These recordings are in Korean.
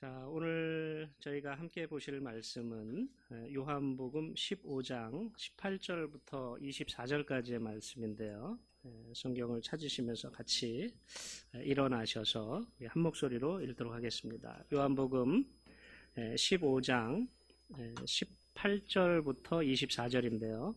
자, 오늘 저희가 함께 보실 말씀은 요한복음 15장 18절부터 24절까지의 말씀인데요. 성경을 찾으시면서 같이 일어나셔서 한 목소리로 읽도록 하겠습니다. 요한복음 15장 18절부터 24절인데요.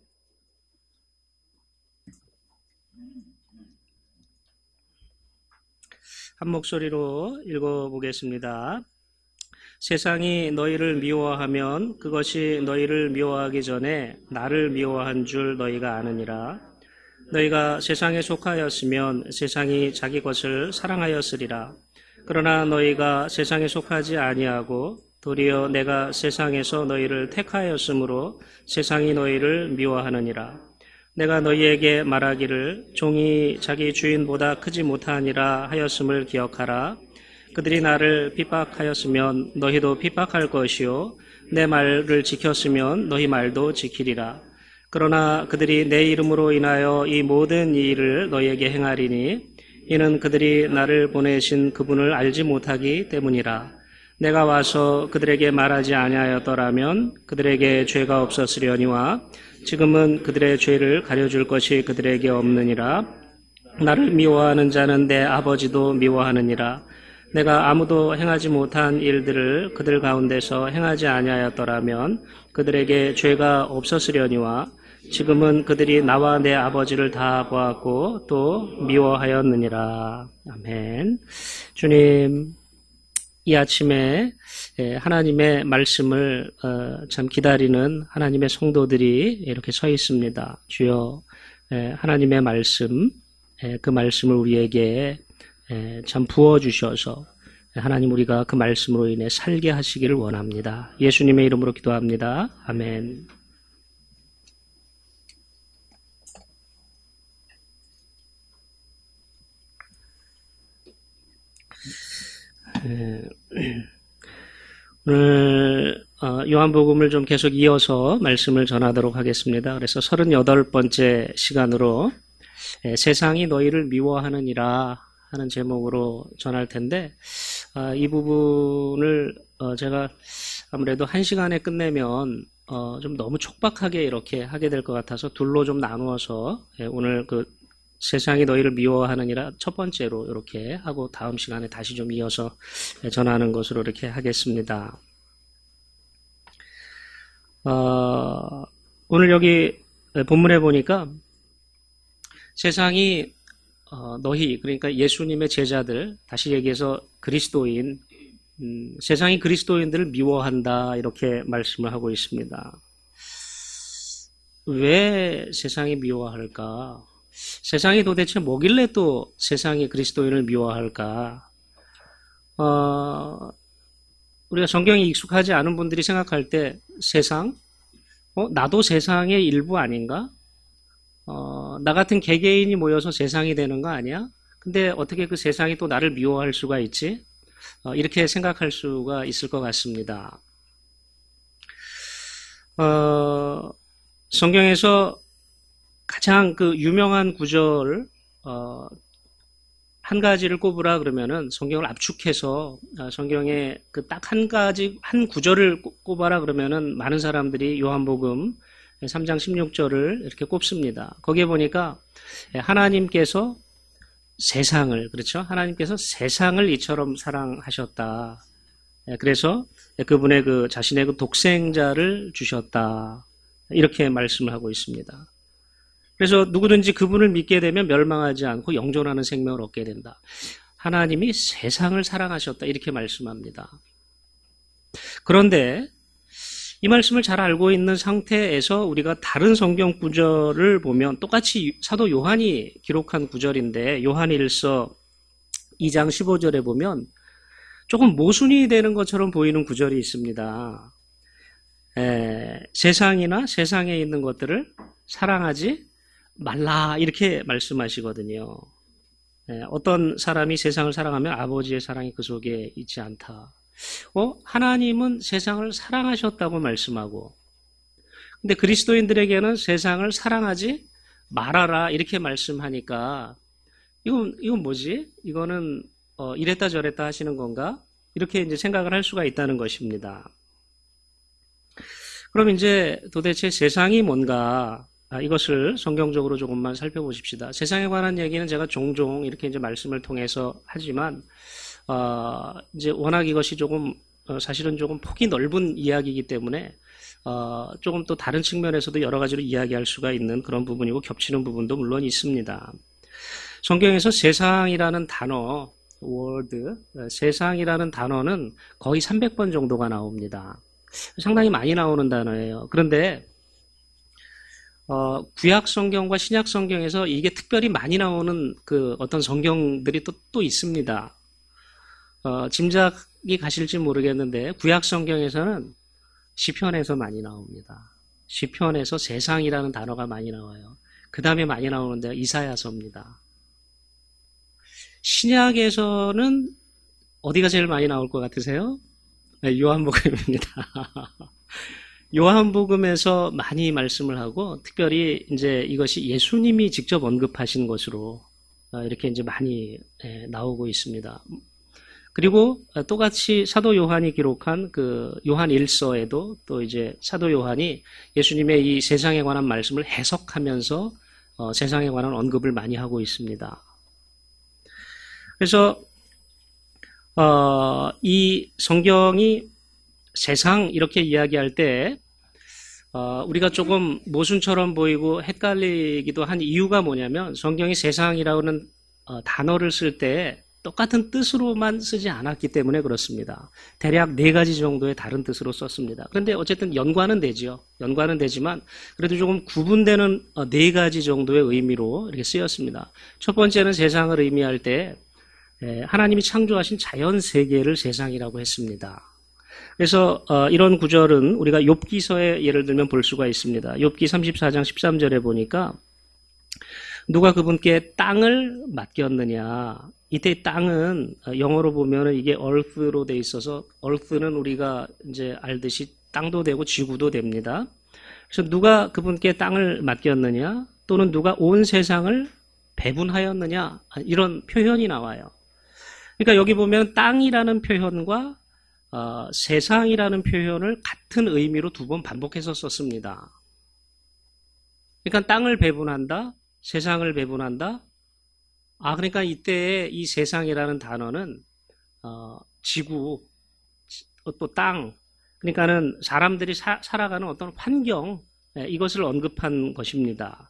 한 목소리로 읽어보겠습니다. 세상이 너희를 미워하면 그것이 너희를 미워하기 전에 나를 미워한 줄 너희가 아느니라. 너희가 세상에 속하였으면 세상이 자기 것을 사랑하였으리라. 그러나 너희가 세상에 속하지 아니하고 도리어 내가 세상에서 너희를 택하였으므로 세상이 너희를 미워하느니라. 내가 너희에게 말하기를 종이 자기 주인보다 크지 못하니라 하였음을 기억하라. 그들이 나를 핍박하였으면 너희도 핍박할 것이요 내 말을 지켰으면 너희 말도 지키리라. 그러나 그들이 내 이름으로 인하여 이 모든 일을 너희에게 행하리니 이는 그들이 나를 보내신 그분을 알지 못하기 때문이라. 내가 와서 그들에게 말하지 아니하였더라면 그들에게 죄가 없었으려니와 지금은 그들의 죄를 가려줄 것이 그들에게 없느니라. 나를 미워하는 자는 내 아버지도 미워하느니라. 내가 아무도 행하지 못한 일들을 그들 가운데서 행하지 아니하였더라면 그들에게 죄가 없었으려니와 지금은 그들이 나와 내 아버지를 다 보았고 또 미워하였느니라. 아멘. 주님, 이 아침에 하나님의 말씀을 참 기다리는 하나님의 성도들이 이렇게 서 있습니다. 주여, 하나님의 말씀, 그 말씀을 우리에게 참 부어주셔서 하나님 우리가 그 말씀으로 인해 살게 하시기를 원합니다. 예수님의 이름으로 기도합니다. 아멘. 오늘 요한복음을 좀 계속 이어서 말씀을 전하도록 하겠습니다. 그래서 38번째 시간으로 세상이 너희를 미워하느니라 하는 제목으로 전할 텐데, 이 부분을 제가 아무래도 한 시간에 끝내면 좀 너무 촉박하게 이렇게 하게 될 것 같아서 둘로 좀 나누어서 오늘 그 세상이 너희를 미워하느니라 첫 번째로 이렇게 하고 다음 시간에 다시 좀 이어서 전하는 것으로 이렇게 하겠습니다. 오늘 여기 본문에 보니까 세상이 너희, 그러니까 예수님의 제자들, 다시 얘기해서 그리스도인, 세상이 그리스도인들을 미워한다 이렇게 말씀을 하고 있습니다. 왜 세상이 미워할까? 세상이 도대체 뭐길래 또 세상이 그리스도인을 미워할까? 우리가 성경이 익숙하지 않은 분들이 생각할 때 세상? 나도 세상의 일부 아닌가? 나 같은 개개인이 모여서 세상이 되는 거 아니야? 근데 어떻게 그 세상이 또 나를 미워할 수가 있지? 이렇게 생각할 수가 있을 것 같습니다. 성경에서 가장 그 유명한 구절, 한 가지를 꼽으라 그러면은 성경을 압축해서 성경에 그 딱 한 가지, 한 구절을 꼽아라 그러면은 많은 사람들이 요한복음 3장 16절을 이렇게 꼽습니다. 거기에 보니까 하나님께서 세상을, 그렇죠? 하나님께서 세상을 이처럼 사랑하셨다. 그래서 그분의 그 자신의 그 독생자를 주셨다. 이렇게 말씀을 하고 있습니다. 그래서 누구든지 그분을 믿게 되면 멸망하지 않고 영존하는 생명을 얻게 된다. 하나님이 세상을 사랑하셨다. 이렇게 말씀합니다. 그런데 이 말씀을 잘 알고 있는 상태에서 우리가 다른 성경 구절을 보면 똑같이 사도 요한이 기록한 구절인데 요한일서 2장 15절에 보면 조금 모순이 되는 것처럼 보이는 구절이 있습니다. 세상이나 세상에 있는 것들을 사랑하지 말라 이렇게 말씀하시거든요. 어떤 사람이 세상을 사랑하면 아버지의 사랑이 그 속에 있지 않다. 하나님은 세상을 사랑하셨다고 말씀하고, 근데 그리스도인들에게는 세상을 사랑하지 말아라 이렇게 말씀하니까 이건 뭐지? 이거는 이랬다 저랬다 하시는 건가? 이렇게 이제 생각을 할 수가 있다는 것입니다. 그럼 이제 도대체 세상이 뭔가 이것을 성경적으로 조금만 살펴보십시다. 세상에 관한 얘기는 제가 종종 이렇게 이제 말씀을 통해서 하지만 이제 워낙 이것이 조금 사실은 조금 폭이 넓은 이야기이기 때문에 조금 또 다른 측면에서도 여러 가지로 이야기할 수가 있는 그런 부분이고 겹치는 부분도 물론 있습니다. 성경에서 세상이라는 단어, word, 세상이라는 단어는 거의 300번 정도가 나옵니다. 상당히 많이 나오는 단어예요. 그런데 구약 성경과 신약 성경에서 이게 특별히 많이 나오는 그 어떤 성경들이 또 있습니다. 짐작이 가실지 모르겠는데 구약 성경에서는 시편에서 많이 나옵니다. 시편에서 세상이라는 단어가 많이 나와요. 그 다음에 많이 나오는 데가 이사야서입니다. 신약에서는 어디가 제일 많이 나올 것 같으세요? 네, 요한복음입니다. 요한복음에서 많이 말씀을 하고 특별히 이제 이것이 예수님이 직접 언급하신 것으로 이렇게 이제 많이 나오고 있습니다. 그리고 똑같이 사도 요한이 기록한 그 요한 1서에도 또 이제 사도 요한이 예수님의 이 세상에 관한 말씀을 해석하면서 세상에 관한 언급을 많이 하고 있습니다. 그래서 이 성경이 세상 이렇게 이야기할 때 우리가 조금 모순처럼 보이고 헷갈리기도 한 이유가 뭐냐면 성경이 세상이라는 단어를 쓸 때 똑같은 뜻으로만 쓰지 않았기 때문에 그렇습니다. 대략 4가지 정도의 다른 뜻으로 썼습니다. 그런데 어쨌든 연관은 되지요. 연관은 되지만 그래도 조금 구분되는 4가지 정도의 의미로 이렇게 쓰였습니다. 첫 번째는 세상을 의미할 때 하나님이 창조하신 자연 세계를 세상이라고 했습니다. 그래서 이런 구절은 우리가 욥기서에 예를 들면 볼 수가 있습니다. 욥기 34장 13절에 보니까 누가 그분께 땅을 맡겼느냐. 이때 땅은 영어로 보면 이게 earth로 돼 있어서 earth는 우리가 이제 알듯이 땅도 되고 지구도 됩니다. 그래서 누가 그분께 땅을 맡겼느냐 또는 누가 온 세상을 배분하였느냐 이런 표현이 나와요. 그러니까 여기 보면 땅이라는 표현과 세상이라는 표현을 같은 의미로 2번 반복해서 썼습니다. 그러니까 땅을 배분한다, 세상을 배분한다. 그러니까 이때 이 세상이라는 단어는 지구, 또 땅, 그러니까는 사람들이 살아가는 어떤 환경, 이것을 언급한 것입니다.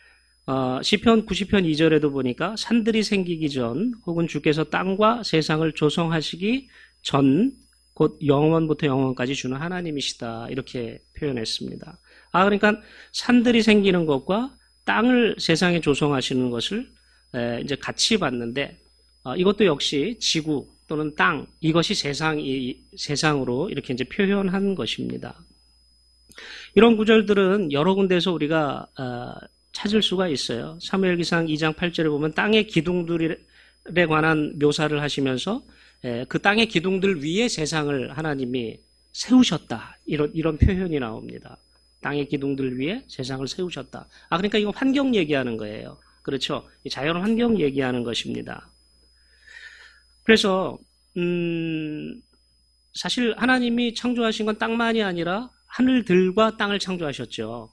시편 90편 2절에도 보니까 산들이 생기기 전 혹은 주께서 땅과 세상을 조성하시기 전 곧 영원부터 영원까지 주는 하나님이시다 이렇게 표현했습니다. 그러니까 산들이 생기는 것과 땅을 세상에 조성하시는 것을 이제 같이 봤는데 이것도 역시 지구 또는 땅 이것이 세상으로 이렇게 이제 표현한 것입니다. 이런 구절들은 여러 군데서 우리가 찾을 수가 있어요. 사무엘기상 2장 8절에 보면 땅의 기둥들에 관한 묘사를 하시면서 그 땅의 기둥들 위에 세상을 하나님이 세우셨다. 이런 표현이 나옵니다. 땅의 기둥들 위에 세상을 세우셨다. 그러니까 이거 환경 얘기하는 거예요. 그렇죠? 자연 환경 얘기하는 것입니다. 그래서 사실 하나님이 창조하신 건 땅만이 아니라 하늘들과 땅을 창조하셨죠.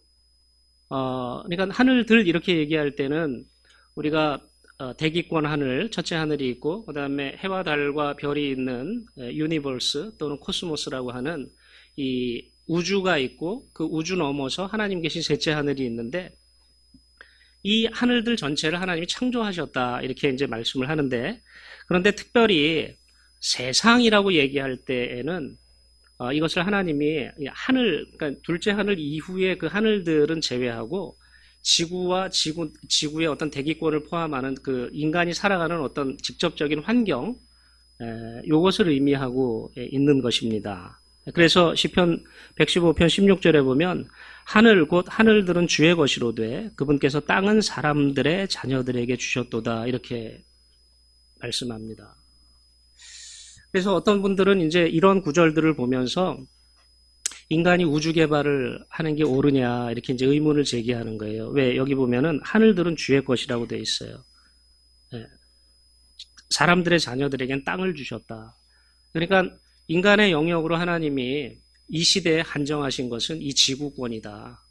그러니까 하늘들 이렇게 얘기할 때는 우리가 대기권 하늘, 첫째 하늘이 있고 그 다음에 해와 달과 별이 있는 유니버스 또는 코스모스라고 하는 이 우주가 있고 그 우주 넘어서 하나님 계신 셋째 하늘이 있는데 이 하늘들 전체를 하나님이 창조하셨다 이렇게 이제 말씀을 하는데 그런데 특별히 세상이라고 얘기할 때에는 이것을 하나님이 하늘, 그러니까 둘째 하늘 이후에 그 하늘들은 제외하고 지구와 지구의 어떤 대기권을 포함하는 그 인간이 살아가는 어떤 직접적인 환경, 요것을 의미하고 있는 것입니다. 그래서 시편 115편 16절에 보면 하늘 곧 하늘들은 주의 것이로되 그분께서 땅은 사람들의 자녀들에게 주셨도다 이렇게 말씀합니다. 그래서 어떤 분들은 이제 이런 구절들을 보면서 인간이 우주 개발을 하는 게 옳으냐 이렇게 이제 의문을 제기하는 거예요. 왜 여기 보면은 하늘들은 주의 것이라고 돼 있어요. 사람들의 자녀들에겐 땅을 주셨다. 그러니까 인간의 영역으로 하나님이 이 시대에 한정하신 것은 이 지구권이다.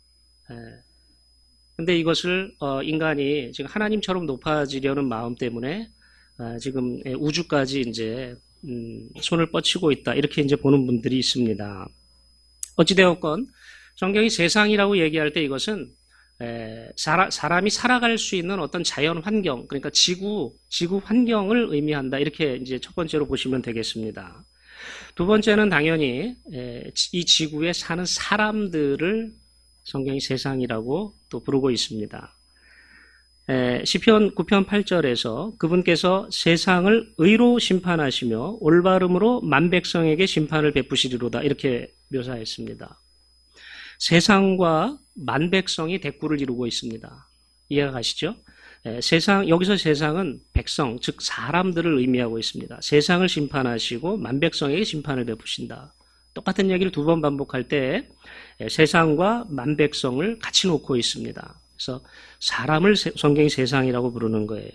근데 이것을 인간이 지금 하나님처럼 높아지려는 마음 때문에 지금 우주까지 이제 손을 뻗치고 있다. 이렇게 이제 보는 분들이 있습니다. 어찌되었건 성경이 세상이라고 얘기할 때 이것은 사람이 살아갈 수 있는 어떤 자연 환경, 그러니까 지구 환경을 의미한다. 이렇게 이제 첫 번째로 보시면 되겠습니다. 두 번째는 당연히 이 지구에 사는 사람들을 성경이 세상이라고 또 부르고 있습니다. 시편 9편 8절에서 그분께서 세상을 의로 심판하시며 올바름으로 만백성에게 심판을 베푸시리로다. 이렇게 묘사했습니다. 세상과 만백성이 대꾸를 이루고 있습니다. 이해가 가시죠? 여기서 세상은 백성, 즉 사람들을 의미하고 있습니다. 세상을 심판하시고 만백성에게 심판을 베푸신다. 똑같은 얘기를 두 번 반복할 때 세상과 만백성을 같이 놓고 있습니다. 그래서 사람을 성경이 세상이라고 부르는 거예요.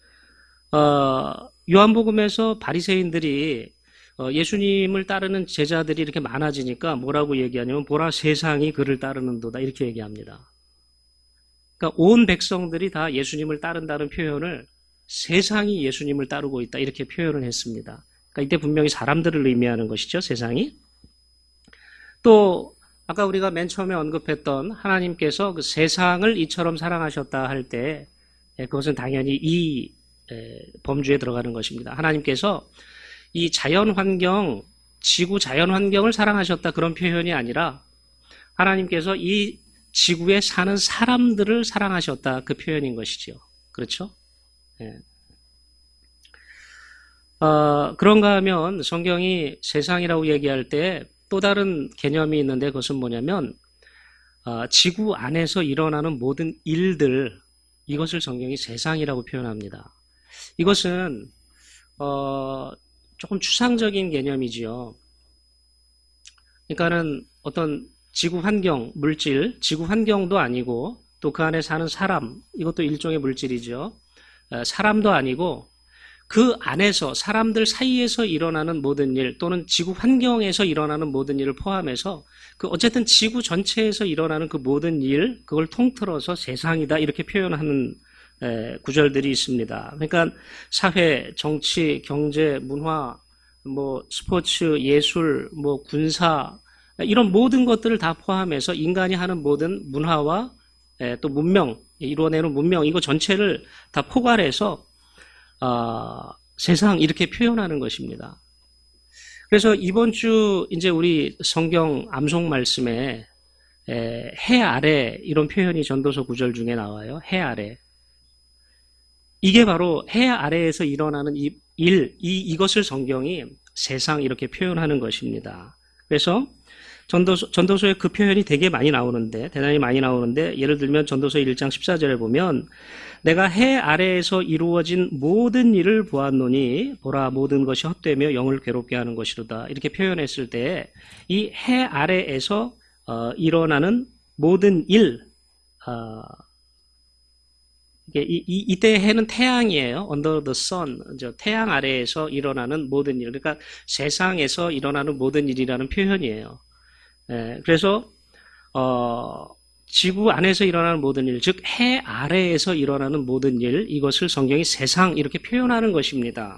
요한복음에서 바리새인들이 예수님을 따르는 제자들이 이렇게 많아지니까 뭐라고 얘기하냐면 보라 세상이 그를 따르는도다 이렇게 얘기합니다. 그러니까 온 백성들이 다 예수님을 따른다는 표현을 세상이 예수님을 따르고 있다 이렇게 표현을 했습니다. 그러니까 이때 분명히 사람들을 의미하는 것이죠. 세상이. 또 아까 우리가 맨 처음에 언급했던 하나님께서 그 세상을 이처럼 사랑하셨다 할 때 그것은 당연히 이 범주에 들어가는 것입니다. 하나님께서 이 자연환경, 지구 자연환경을 사랑하셨다 그런 표현이 아니라 하나님께서 이 지구에 사는 사람들을 사랑하셨다 그 표현인 것이죠. 그렇죠? 그런가 하면 성경이 세상이라고 얘기할 때 또 다른 개념이 있는데 그것은 뭐냐면 지구 안에서 일어나는 모든 일들 이것을 성경이 세상이라고 표현합니다. 이것은 조금 추상적인 개념이지요. 그러니까는 어떤 지구 환경, 물질, 지구 환경도 아니고 또 그 안에 사는 사람, 이것도 일종의 물질이죠. 사람도 아니고 그 안에서 사람들 사이에서 일어나는 모든 일 또는 지구 환경에서 일어나는 모든 일을 포함해서 그 어쨌든 지구 전체에서 일어나는 그 모든 일, 그걸 통틀어서 세상이다 이렇게 표현하는 구절들이 있습니다. 그러니까 사회, 정치, 경제, 문화, 뭐 스포츠, 예술, 뭐 군사 이런 모든 것들을 다 포함해서 인간이 하는 모든 문화와 또 문명, 이루어내는 문명 이거 전체를 다 포괄해서 세상 이렇게 표현하는 것입니다. 그래서 이번 주 이제 우리 성경 암송 말씀에 해 아래 이런 표현이 전도서 구절 중에 나와요. 해 아래. 이게 바로 해 아래에서 일어나는 이것을 성경이 세상 이렇게 표현하는 것입니다. 그래서 전도서에 그 표현이 되게 많이 나오는데, 대단히 많이 나오는데, 예를 들면 전도서 1장 14절에 보면, 내가 해 아래에서 이루어진 모든 일을 보았노니, 보라, 모든 것이 헛되며 영을 괴롭게 하는 것이로다. 이렇게 표현했을 때, 이 해 아래에서 일어나는 모든 일, 이때 해는 태양이에요. Under the sun. 태양 아래에서 일어나는 모든 일. 그러니까 세상에서 일어나는 모든 일이라는 표현이에요. 그래서 지구 안에서 일어나는 모든 일, 즉 해 아래에서 일어나는 모든 일, 이것을 성경이 세상 이렇게 표현하는 것입니다.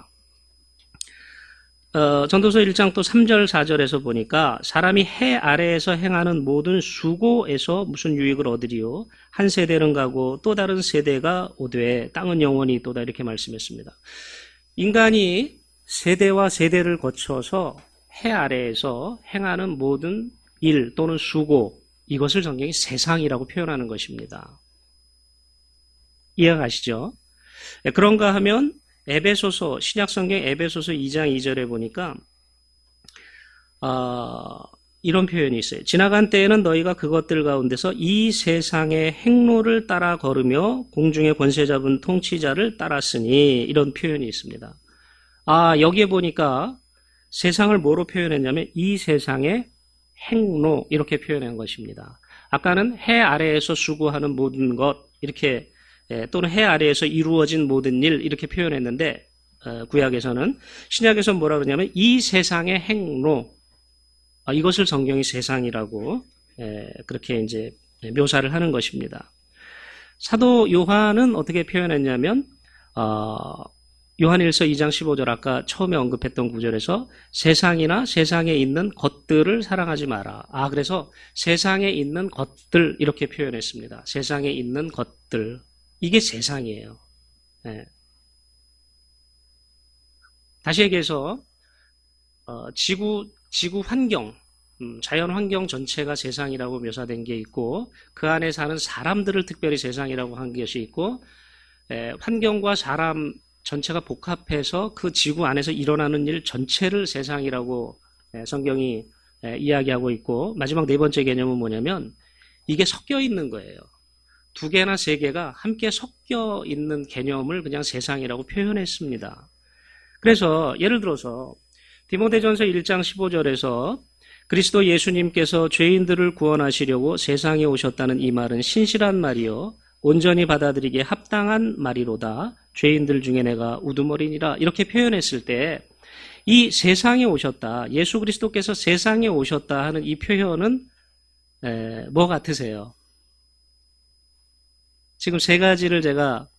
전도서 1장 또 3절 4절에서 보니까 사람이 해 아래에서 행하는 모든 수고에서 무슨 유익을 얻으리요 한 세대는 가고 또 다른 세대가 오되 땅은 영원히 있도다 이렇게 말씀했습니다. 인간이 세대와 세대를 거쳐서 해 아래에서 행하는 모든 일 또는 수고 이것을 성경이 세상이라고 표현하는 것입니다. 이해가 가시죠? 그런가 하면 에베소서 신약성경 에베소서 2장 2절에 보니까 이런 표현이 있어요. 지나간 때에는 너희가 그것들 가운데서 이 세상의 행로를 따라 걸으며 공중의 권세 잡은 통치자를 따랐으니 이런 표현이 있습니다. 여기에 보니까 세상을 뭐로 표현했냐면 이 세상의 행로 이렇게 표현한 것입니다. 아까는 해 아래에서 수고하는 모든 것 이렇게 또는 해 아래에서 이루어진 모든 일 이렇게 표현했는데 구약에서는. 신약에서는 뭐라 그러냐면 이 세상의 행로, 이것을 성경이 세상이라고 그렇게 이제 묘사를 하는 것입니다. 사도 요한은 어떻게 표현했냐면 요한일서 2장 15절 아까 처음에 언급했던 구절에서 세상이나 세상에 있는 것들을 사랑하지 마라. 그래서 세상에 있는 것들 이렇게 표현했습니다. 세상에 있는 것들. 이게 세상이에요. 다시 얘기해서 지구 환경, 자연 환경 전체가 세상이라고 묘사된 게 있고 그 안에 사는 사람들을 특별히 세상이라고 한 것이 있고 환경과 사람 전체가 복합해서 그 지구 안에서 일어나는 일 전체를 세상이라고 성경이 이야기하고 있고 마지막 네 번째 개념은 뭐냐면 이게 섞여 있는 거예요. 두 개나 세 개가 함께 섞여 있는 개념을 그냥 세상이라고 표현했습니다. 그래서 예를 들어서 디모데전서 1장 15절에서 그리스도 예수님께서 죄인들을 구원하시려고 세상에 오셨다는 이 말은 신실한 말이요 온전히 받아들이기에 합당한 말이로다. 죄인들 중에 내가 우두머리니라. 이렇게 표현했을 때 이 세상에 오셨다. 예수 그리스도께서 세상에 오셨다 하는 이 표현은 뭐 같으세요? 지금 세 가지를 제가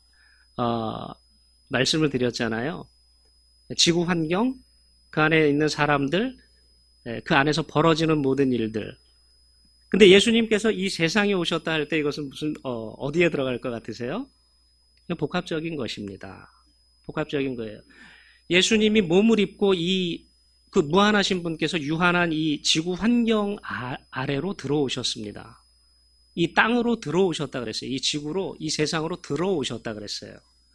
말씀을 드렸잖아요. 지구 환경, 그 안에 있는 사람들, 그 안에서 벌어지는 모든 일들. 근데 예수님께서 이 세상에 오셨다 할 때 이것은 무슨 어디에 들어갈 것 같으세요? 복합적인 것입니다. 복합적인 거예요. 예수님이 몸을 입고 그 무한하신 분께서 유한한 이 지구 환경 아래로 들어오셨습니다. 이 땅으로 들어오셨다 그랬어요. 이 지구로, 이 세상으로 들어오셨다 그랬어요.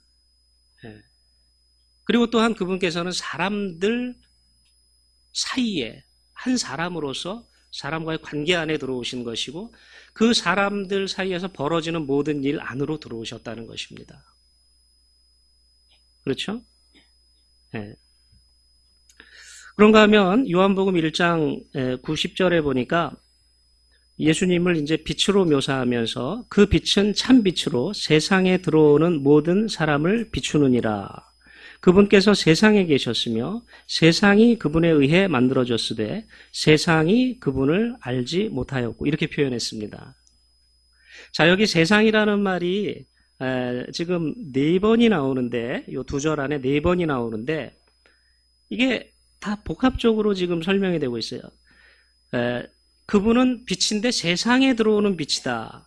그리고 또한 그분께서는 사람들 사이에 한 사람으로서 사람과의 관계 안에 들어오신 것이고 그 사람들 사이에서 벌어지는 모든 일 안으로 들어오셨다는 것입니다. 그렇죠? 네. 그런가 하면 요한복음 1장 90절에 보니까 예수님을 이제 빛으로 묘사하면서 그 빛은 참 빛으로 세상에 들어오는 모든 사람을 비추느니라. 그분께서 세상에 계셨으며 세상이 그분에 의해 만들어졌으되 세상이 그분을 알지 못하였고 이렇게 표현했습니다. 자, 여기 세상이라는 말이 지금 네 번이 나오는데 이 두 절 안에 네 번이 나오는데 이게 다 복합적으로 지금 설명이 되고 있어요. 그분은 빛인데 세상에 들어오는 빛이다.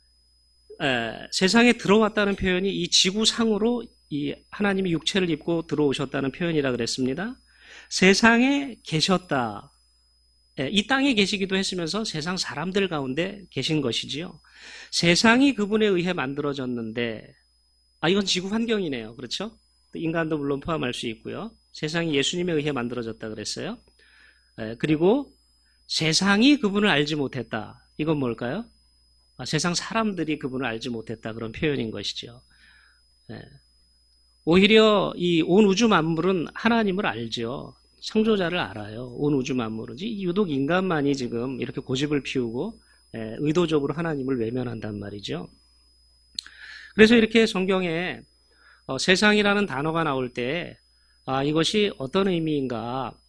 세상에 들어왔다는 표현이 이 지구상으로 이 하나님이 육체를 입고 들어오셨다는 표현이라 그랬습니다. 세상에 계셨다. 이 땅에 계시기도 했으면서 세상 사람들 가운데 계신 것이지요. 세상이 그분에 의해 만들어졌는데 이건 지구 환경이네요. 그렇죠? 인간도 물론 포함할 수 있고요. 세상이 예수님에 의해 만들어졌다 그랬어요. 그리고 세상이 그분을 알지 못했다. 이건 뭘까요? 세상 사람들이 그분을 알지 못했다. 그런 표현인 것이죠. 오히려 이 온 우주 만물은 하나님을 알죠. 창조자를 알아요. 온 우주 만물은. 유독 인간만이 지금 이렇게 고집을 피우고 의도적으로 하나님을 외면한단 말이죠. 그래서 이렇게 성경에 세상이라는 단어가 나올 때 이것이 어떤 의미인가?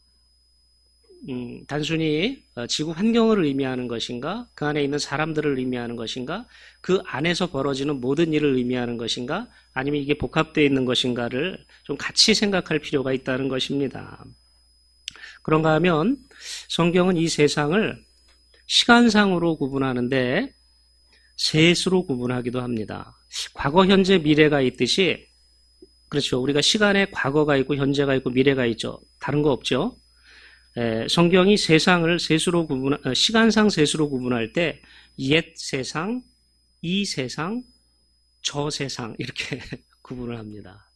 단순히 지구 환경을 의미하는 것인가? 그 안에 있는 사람들을 의미하는 것인가? 그 안에서 벌어지는 모든 일을 의미하는 것인가? 아니면 이게 복합되어 있는 것인가를 좀 같이 생각할 필요가 있다는 것입니다. 그런가 하면 성경은 이 세상을 시간상으로 구분하는데 셋으로 구분하기도 합니다. 과거, 현재, 미래가 있듯이 그렇죠. 우리가 시간에 과거가 있고 현재가 있고 미래가 있죠. 다른 거 없죠. 성경이 세상을 시간상 셋으로 구분할 때 옛 세상, 이 세상, 저 세상 이렇게 구분을 합니다.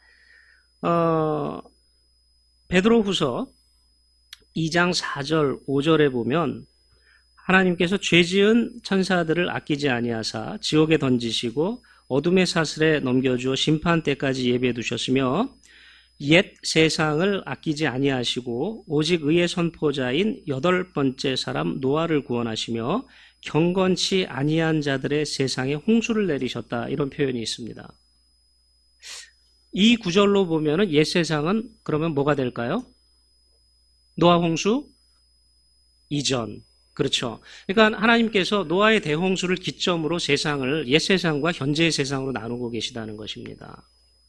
베드로후서 2장 4절, 5절에 보면 하나님께서 죄지은 천사들을 아끼지 아니하사 지옥에 던지시고 어둠의 사슬에 넘겨주어 심판 때까지 예비해 두셨으며 옛 세상을 아끼지 아니하시고 오직 의의 선포자인 여덟 번째 사람 노아를 구원하시며 경건치 아니한 자들의 세상에 홍수를 내리셨다. 이런 표현이 있습니다. 이 구절로 보면은 옛 세상은 그러면 뭐가 될까요? 노아 홍수 이전. 그렇죠. 그러니까 하나님께서 노아의 대홍수를 기점으로 세상을 옛 세상과 현재의 세상으로 나누고 계시다는 것입니다.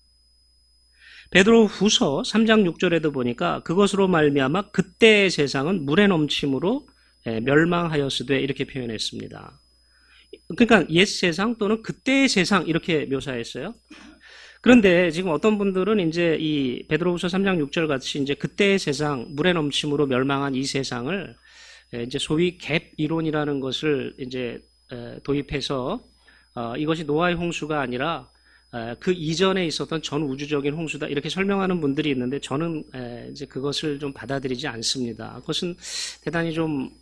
베드로 후서 3장 6절에도 보니까 그것으로 말미암아 그때의 세상은 물의 넘침으로 멸망하였으되 이렇게 표현했습니다. 그러니까 옛 세상 또는 그때의 세상 이렇게 묘사했어요. 그런데 지금 어떤 분들은 이제 이 베드로후서 3장 6절 같이 이제 그때의 세상, 물의 넘침으로 멸망한 이 세상을 이제 소위 갭 이론이라는 것을 이제 도입해서 이것이 노아의 홍수가 아니라 그 이전에 있었던 전 우주적인 홍수다 이렇게 설명하는 분들이 있는데 저는 이제 그것을 좀 받아들이지 않습니다. 그것은 대단히 좀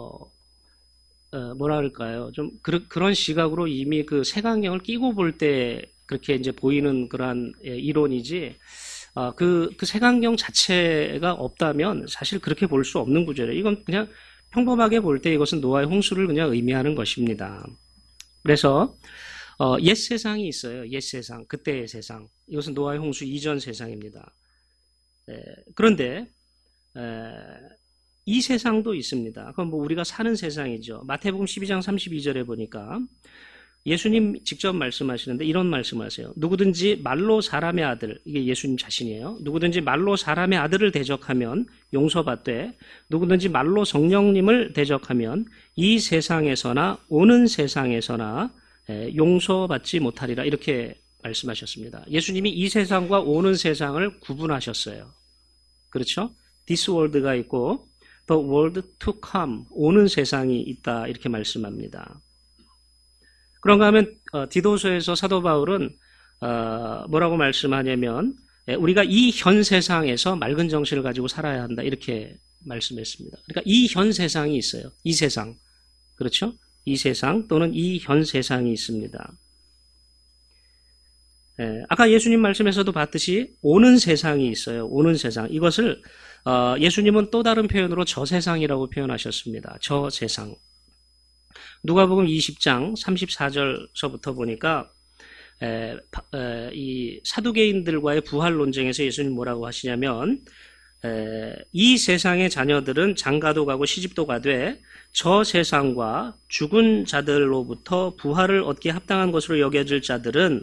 뭐라 그럴까요? 좀 그런 시각으로 이미 그 색안경을 끼고 볼 때 그렇게 이제 보이는 그러한 이론이지, 그 색안경 자체가 없다면 사실 그렇게 볼 수 없는 구조예요. 이건 그냥 평범하게 볼 때 이것은 노아의 홍수를 그냥 의미하는 것입니다. 그래서 옛 세상이 있어요. 옛 세상, 그때의 세상. 이것은 노아의 홍수 이전 세상입니다. 그런데 이 세상도 있습니다. 그건 뭐 우리가 사는 세상이죠. 마태복음 12장 32절에 보니까 예수님 직접 말씀하시는데 이런 말씀하세요. 누구든지 말로 사람의 아들, 이게 예수님 자신이에요. 누구든지 말로 사람의 아들을 대적하면 용서받되 누구든지 말로 성령님을 대적하면 이 세상에서나 오는 세상에서나 용서받지 못하리라 이렇게 말씀하셨습니다. 예수님이 이 세상과 오는 세상을 구분하셨어요. 그렇죠? This world가 있고 The world to come, 오는 세상이 있다 이렇게 말씀합니다. 그런가 하면 디도서에서 사도 바울은 뭐라고 말씀하냐면 우리가 이 현 세상에서 맑은 정신을 가지고 살아야 한다 이렇게 말씀했습니다. 그러니까 이 현 세상이 있어요. 이 세상. 그렇죠? 이 세상 또는 이 현 세상이 있습니다. 아까 예수님 말씀에서도 봤듯이 오는 세상이 있어요. 오는 세상. 이것을 예수님은 또 다른 표현으로 저 세상이라고 표현하셨습니다. 저 세상. 누가복음 20장 34절서부터 보니까 이 사두개인들과의 부활 논쟁에서 예수님 뭐라고 하시냐면 이 세상의 자녀들은 장가도 가고 시집도 가되 저 세상과 죽은 자들로부터 부활을 얻기에 합당한 것으로 여겨질 자들은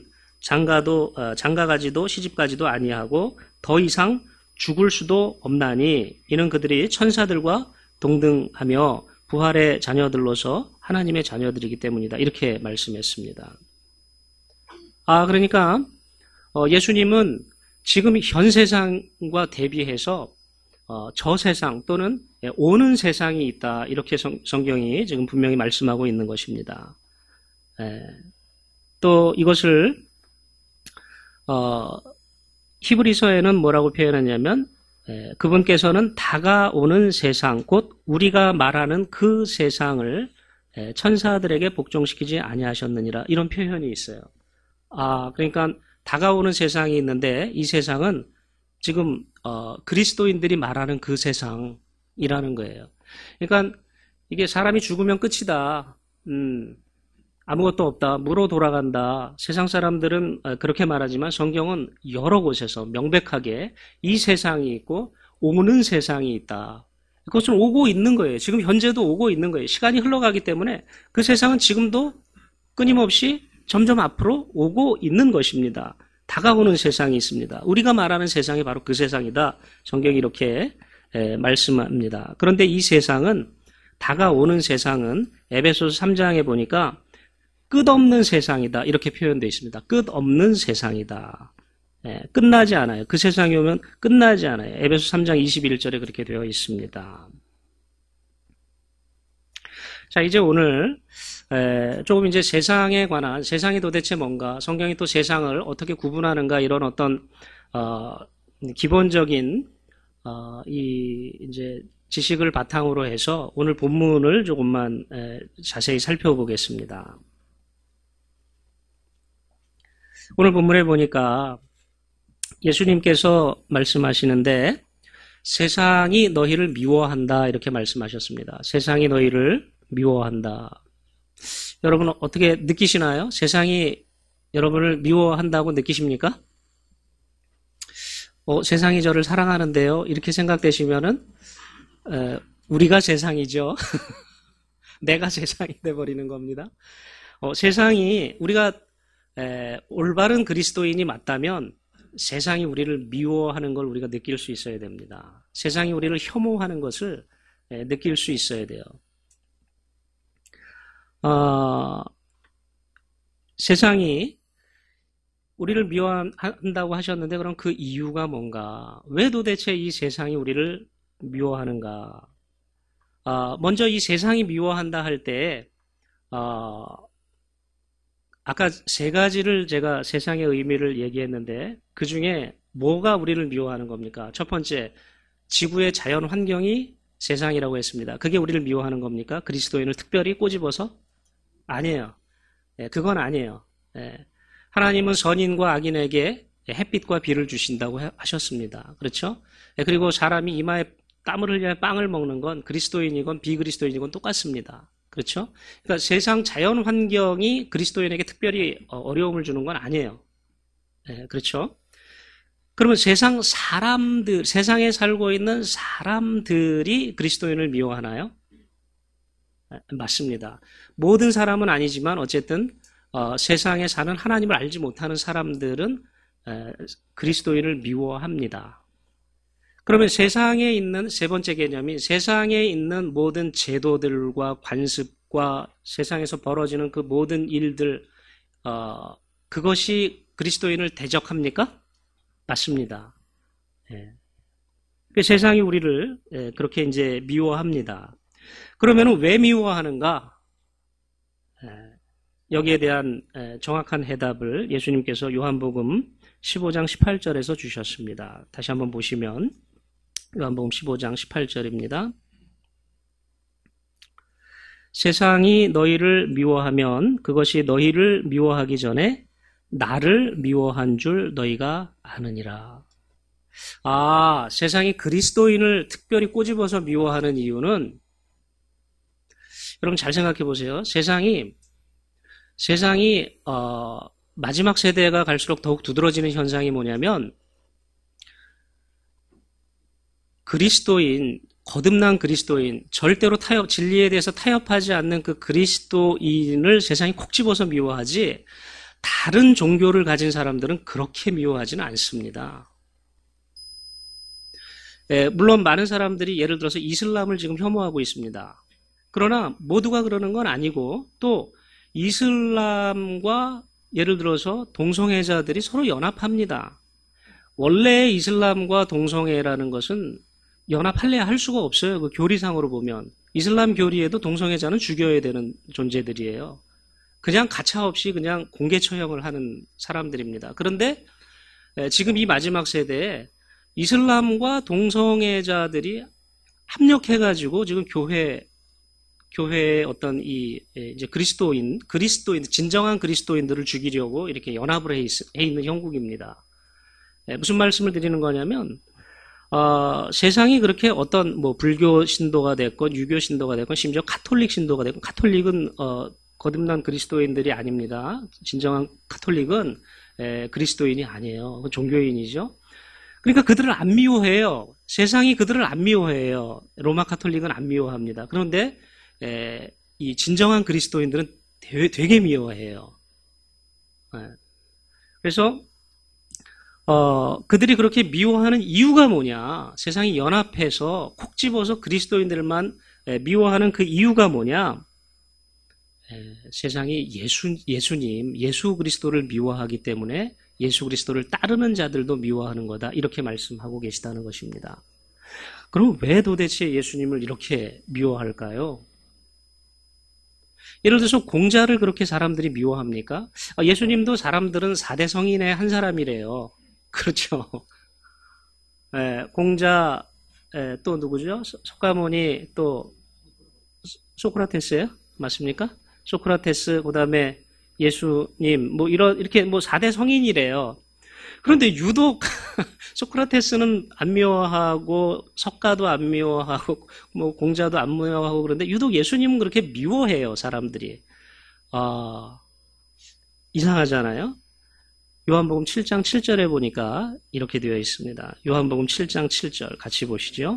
장가가지도 시집가지도 아니하고 더 이상 죽을 수도 없나니 이는 그들이 천사들과 동등하며 부활의 자녀들로서 하나님의 자녀들이기 때문이다. 이렇게 말씀했습니다. 그러니까 예수님은 지금 현 세상과 대비해서 저 세상 또는 오는 세상이 있다. 이렇게 성경이 지금 분명히 말씀하고 있는 것입니다. 또 이것을 히브리서에는 뭐라고 표현하냐면 그분께서는 다가오는 세상, 곧 우리가 말하는 그 세상을 천사들에게 복종시키지 아니하셨느니라 이런 표현이 있어요. 그러니까 다가오는 세상이 있는데 이 세상은 지금 그리스도인들이 말하는 그 세상이라는 거예요. 그러니까 이게 사람이 죽으면 끝이다. 아무것도 없다. 무로 돌아간다. 세상 사람들은 그렇게 말하지만 성경은 여러 곳에서 명백하게 이 세상이 있고 오는 세상이 있다. 그것은 오고 있는 거예요. 지금 현재도 오고 있는 거예요. 시간이 흘러가기 때문에 그 세상은 지금도 끊임없이 점점 앞으로 오고 있는 것입니다. 다가오는 세상이 있습니다. 우리가 말하는 세상이 바로 그 세상이다. 성경이 이렇게 말씀합니다. 그런데 이 세상은 다가오는 세상은 에베소서 3장에 보니까 끝없는 세상이다. 이렇게 표현되어 있습니다. 끝없는 세상이다. 끝나지 않아요. 그 세상이 오면 끝나지 않아요. 에베소 3장 21절에 그렇게 되어 있습니다. 자, 이제 오늘 조금 이제 세상에 관한, 세상이 도대체 뭔가, 성경이 또 세상을 어떻게 구분하는가 이런 어떤 기본적인 이제 지식을 바탕으로 해서 오늘 본문을 조금만 자세히 살펴보겠습니다. 오늘 본문에 보니까 예수님께서 말씀하시는데 세상이 너희를 미워한다 이렇게 말씀하셨습니다. 세상이 너희를 미워한다. 여러분 어떻게 느끼시나요? 세상이 여러분을 미워한다고 느끼십니까? 세상이 저를 사랑하는데요. 이렇게 생각되시면은 우리가 세상이죠. 내가 세상이 돼버리는 겁니다. 세상이 우리가 올바른 그리스도인이 맞다면 세상이 우리를 미워하는 걸 우리가 느낄 수 있어야 됩니다. 세상이 우리를 혐오하는 것을 느낄 수 있어야 돼요. 세상이 우리를 미워한다고 하셨는데 그럼 그 이유가 뭔가? 왜 도대체 이 세상이 우리를 미워하는가? 먼저 이 세상이 미워한다 할 때 아까 세 가지를 제가 세상의 의미를 얘기했는데 그 중에 뭐가 우리를 미워하는 겁니까? 첫 번째, 지구의 자연 환경이 세상이라고 했습니다. 그게 우리를 미워하는 겁니까? 그리스도인을 특별히 꼬집어서? 아니에요. 그건 아니에요. 하나님은 선인과 악인에게 햇빛과 비를 주신다고 하셨습니다. 그렇죠? 그리고 사람이 이마에 땀을 흘려 빵을 먹는 건 그리스도인이건 비그리스도인이건 똑같습니다. 그렇죠? 그러니까 세상 자연 환경이 그리스도인에게 특별히 어려움을 주는 건 아니에요. 그렇죠? 그러면 세상에 살고 있는 사람들이 그리스도인을 미워하나요? 맞습니다. 모든 사람은 아니지만 어쨌든 세상에 사는 하나님을 알지 못하는 사람들은 그리스도인을 미워합니다. 그러면 세상에 있는 세 번째 개념이 세상에 있는 모든 제도들과 관습과 세상에서 벌어지는 그 모든 일들 그것이 그리스도인을 대적합니까? 맞습니다. 세상이 우리를 그렇게 이제 미워합니다. 그러면 왜 미워하는가? 여기에 대한 정확한 해답을 예수님께서 요한복음 15장 18절에서 주셨습니다. 다시 한번 보시면 요한복음 15장 18절입니다. 세상이 너희를 미워하면 그것이 너희를 미워하기 전에 나를 미워한 줄 너희가 아느니라. 세상이 그리스도인을 특별히 꼬집어서 미워하는 이유는 여러분 잘 생각해 보세요. 세상이 마지막 세대가 갈수록 더욱 두드러지는 현상이 뭐냐면 거듭난 그리스도인, 절대로 진리에 대해서 타협하지 않는 그 그리스도인을 세상이 콕 집어서 미워하지 다른 종교를 가진 사람들은 그렇게 미워하지는 않습니다. 물론 많은 사람들이 예를 들어서 이슬람을 지금 혐오하고 있습니다. 그러나 모두가 그러는 건 아니고 또 이슬람과 예를 들어서 동성애자들이 서로 연합합니다. 원래 이슬람과 동성애라는 것은 연합할래야 할 수가 없어요. 그 교리상으로 보면. 이슬람 교리에도 동성애자는 죽여야 되는 존재들이에요. 그냥 가차없이 그냥 공개 처형을 하는 사람들입니다. 그런데 지금 이 마지막 세대에 이슬람과 동성애자들이 합력해가지고 지금 교회의 어떤 이제 그리스도인, 진정한 그리스도인들을 죽이려고 이렇게 연합을 해 있는 형국입니다. 무슨 말씀을 드리는 거냐면, 세상이 그렇게 어떤 불교 신도가 됐건 유교 신도가 됐건 심지어 가톨릭 신도가 됐건 가톨릭은 거듭난 그리스도인들이 아닙니다. 진정한 가톨릭은 그리스도인이 아니에요. 종교인이죠. 그러니까 그들을 안 미워해요. 세상이 그들을 안 미워해요. 로마 가톨릭은 안 미워합니다. 그런데 이 진정한 그리스도인들은 되게 미워해요. 그래서 그들이 그렇게 미워하는 이유가 뭐냐? 세상이 연합해서 콕 집어서 그리스도인들만 미워하는 그 이유가 뭐냐? 세상이 예수 그리스도를 미워하기 때문에 예수 그리스도를 따르는 자들도 미워하는 거다. 이렇게 말씀하고 계시다는 것입니다. 그럼 왜 도대체 예수님을 이렇게 미워할까요? 예를 들어서 공자를 그렇게 사람들이 미워합니까? 예수님도 사람들은 4대 성인의 한 사람이래요. 그렇죠. 공자, 또 누구죠? 석가모니, 또 소크라테스예요? 맞습니까? 소크라테스, 그 다음에 예수님, 이렇게 4대 성인이래요. 그런데 유독 소크라테스는 안 미워하고 석가도 안 미워하고 공자도 안 미워하고 그런데 유독 예수님은 그렇게 미워해요, 사람들이. 이상하잖아요. 요한복음 7장 7절에 보니까 이렇게 되어 있습니다. 요한복음 7장 7절 같이 보시죠.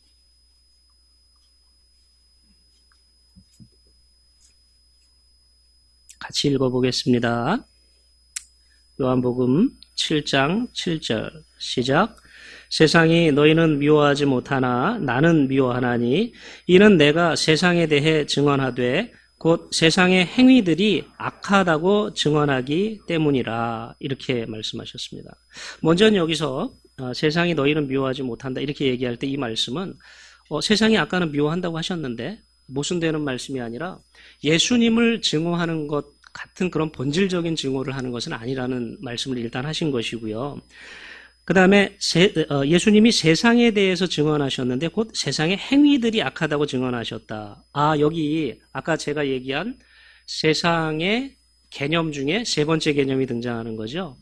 같이 읽어보겠습니다. 요한복음 7장 7절 시작. 세상이 너희는 미워하지 못하나 나는 미워하나니 이는 내가 세상에 대해 증언하되 곧 세상의 행위들이 악하다고 증언하기 때문이라. 이렇게 말씀하셨습니다. 먼저는 여기서 세상이 너희는 미워하지 못한다 이렇게 얘기할 때 이 말씀은 세상이 아까는 미워한다고 하셨는데 모순되는 말씀이 아니라 예수님을 증오하는 것 같은 그런 본질적인 증오를 하는 것은 아니라는 말씀을 일단 하신 것이고요. 그 다음에 예수님이 세상에 대해서 증언하셨는데 곧 세상의 행위들이 악하다고 증언하셨다. 여기 아까 제가 얘기한 세상의 개념 중에 세 번째 개념이 등장하는 거죠.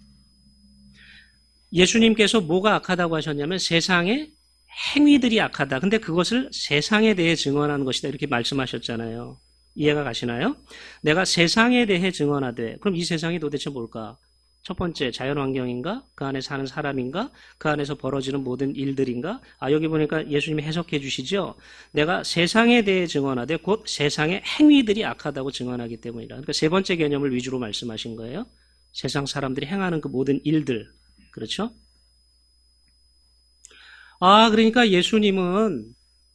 예수님께서 뭐가 악하다고 하셨냐면 세상의 행위들이 악하다. 근데 그것을 세상에 대해 증언하는 것이다. 이렇게 말씀하셨잖아요. 이해가 가시나요? 내가 세상에 대해 증언하되, 그럼 이 세상이 도대체 뭘까? 첫 번째, 자연환경인가? 그 안에 사는 사람인가? 그 안에서 벌어지는 모든 일들인가? 여기 보니까 예수님이 해석해 주시죠? 내가 세상에 대해 증언하되 곧 세상의 행위들이 악하다고 증언하기 때문이라. 그러니까 세 번째 개념을 위주로 말씀하신 거예요. 세상 사람들이 행하는 그 모든 일들. 그렇죠? 그러니까 예수님은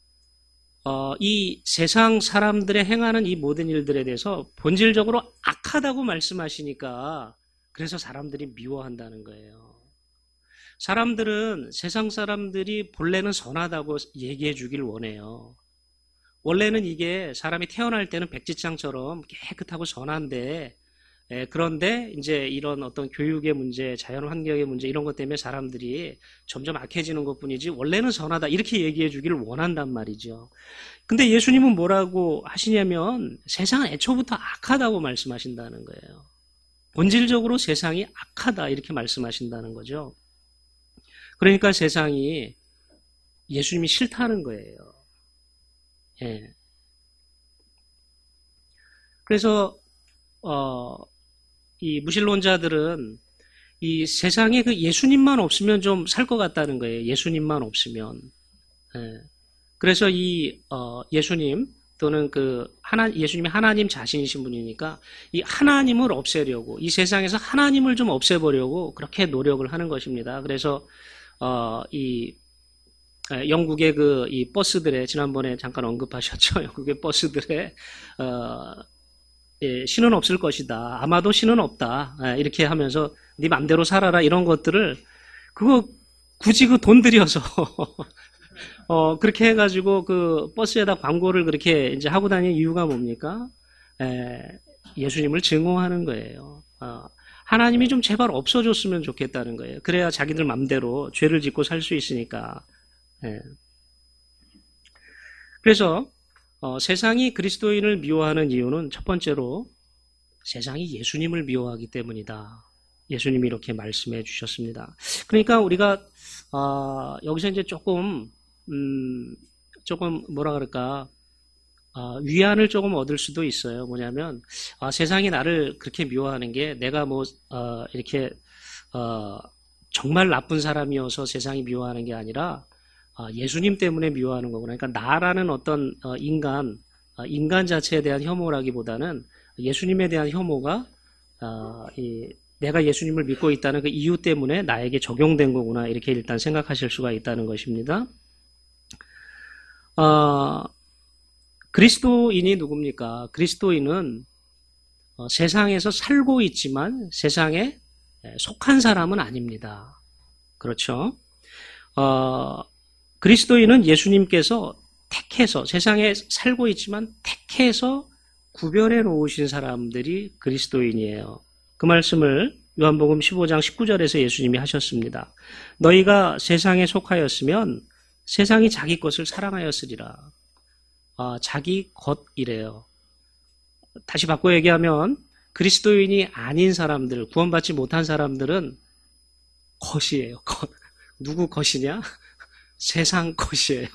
이 세상 사람들의 행하는 이 모든 일들에 대해서 본질적으로 악하다고 말씀하시니까 그래서 사람들이 미워한다는 거예요. 사람들은 세상 사람들이 본래는 선하다고 얘기해 주길 원해요. 원래는 이게 사람이 태어날 때는 백지장처럼 깨끗하고 선한데 그런데 이제 이런 어떤 교육의 문제, 자연환경의 문제 이런 것 때문에 사람들이 점점 악해지는 것뿐이지 원래는 선하다 이렇게 얘기해 주기를 원한단 말이죠. 근데 예수님은 뭐라고 하시냐면 세상은 애초부터 악하다고 말씀하신다는 거예요. 본질적으로 세상이 악하다 이렇게 말씀하신다는 거죠. 그러니까 세상이 예수님이 싫다는 거예요. 예. 그래서 이 무신론자들은 이 세상에 그 예수님만 없으면 좀 살 것 같다는 거예요. 예수님만 없으면. 예. 그래서 이 예수님 또는 예수님이 하나님 자신이신 분이니까 이 하나님을 없애려고 이 세상에서 하나님을 좀 없애보려고 그렇게 노력을 하는 것입니다. 그래서 이 영국의 이 버스들에 지난번에 잠깐 언급하셨죠. 영국의 버스들에 신은 없을 것이다. 아마도 신은 없다. 이렇게 하면서 네 맘대로 살아라 이런 것들을 그거 굳이 그 돈 들여서 그렇게 해가지고 그 버스에다 광고를 그렇게 이제 하고 다니는 이유가 뭡니까? 예수님을 증오하는 거예요. 하나님이 좀 제발 없어졌으면 좋겠다는 거예요. 그래야 자기들 맘대로 죄를 짓고 살 수 있으니까. 그래서 세상이 그리스도인을 미워하는 이유는 첫 번째로 세상이 예수님을 미워하기 때문이다. 예수님이 이렇게 말씀해 주셨습니다. 그러니까 우리가 여기서 이제 조금 뭐라 그럴까 위안을 조금 얻을 수도 있어요. 뭐냐면 세상이 나를 그렇게 미워하는 게 내가 이렇게 정말 나쁜 사람이어서 세상이 미워하는 게 아니라 예수님 때문에 미워하는 거구나. 그러니까 나라는 어떤 인간 자체에 대한 혐오라기보다는 예수님에 대한 혐오가 내가 예수님을 믿고 있다는 그 이유 때문에 나에게 적용된 거구나. 이렇게 일단 생각하실 수가 있다는 것입니다. 그리스도인이 누굽니까? 그리스도인은 세상에서 살고 있지만 세상에 속한 사람은 아닙니다. 그렇죠? 그리스도인은 예수님께서 택해서 세상에 살고 있지만 택해서 구별해 놓으신 사람들이 그리스도인이에요. 그 말씀을 요한복음 15장 19절에서 예수님이 하셨습니다. 너희가 세상에 속하였으면 세상이 자기 것을 사랑하였으리라. 자기 것이래요. 다시 바꿔 얘기하면 그리스도인이 아닌 사람들, 구원받지 못한 사람들은 것이에요. 것. 누구 것이냐? 세상 것이에요.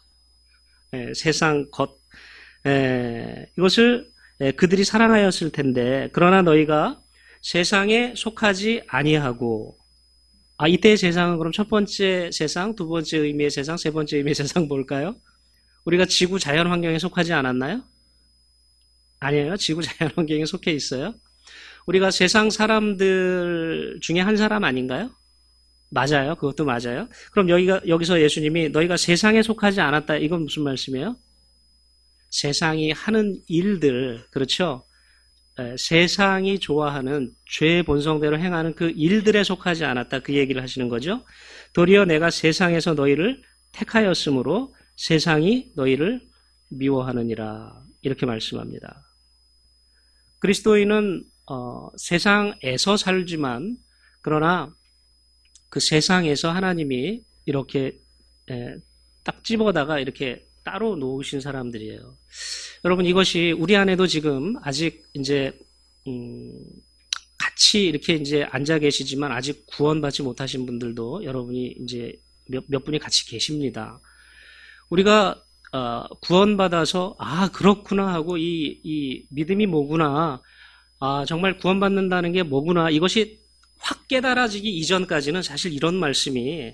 세상 것. 이것을 그들이 사랑하였을 텐데 그러나 너희가 세상에 속하지 아니하고, 이때의 세상은 그럼 첫 번째 세상, 두 번째 의미의 세상, 세 번째 의미의 세상 뭘까요? 우리가 지구 자연 환경에 속하지 않았나요? 아니에요. 지구 자연 환경에 속해 있어요. 우리가 세상 사람들 중에 한 사람 아닌가요? 맞아요. 그것도 맞아요. 그럼 여기서 예수님이 너희가 세상에 속하지 않았다. 이건 무슨 말씀이에요? 세상이 하는 일들, 그렇죠? 세상이 좋아하는 죄의 본성대로 행하는 그 일들에 속하지 않았다. 그 얘기를 하시는 거죠. 도리어 내가 세상에서 너희를 택하였으므로 세상이 너희를 미워하느니라. 이렇게 말씀합니다. 그리스도인은 세상에서 살지만 그러나 그 세상에서 하나님이 이렇게 딱 집어다가 이렇게 따로 놓으신 사람들이에요. 여러분 이것이 우리 안에도 지금 아직 이제 같이 이렇게 이제 앉아 계시지만 아직 구원받지 못하신 분들도 여러분이 이제 몇 분이 같이 계십니다. 우리가 구원받아서 그렇구나 하고 이 믿음이 뭐구나, 정말 구원받는다는 게 뭐구나, 이것이 확 깨달아지기 이전까지는 사실 이런 말씀이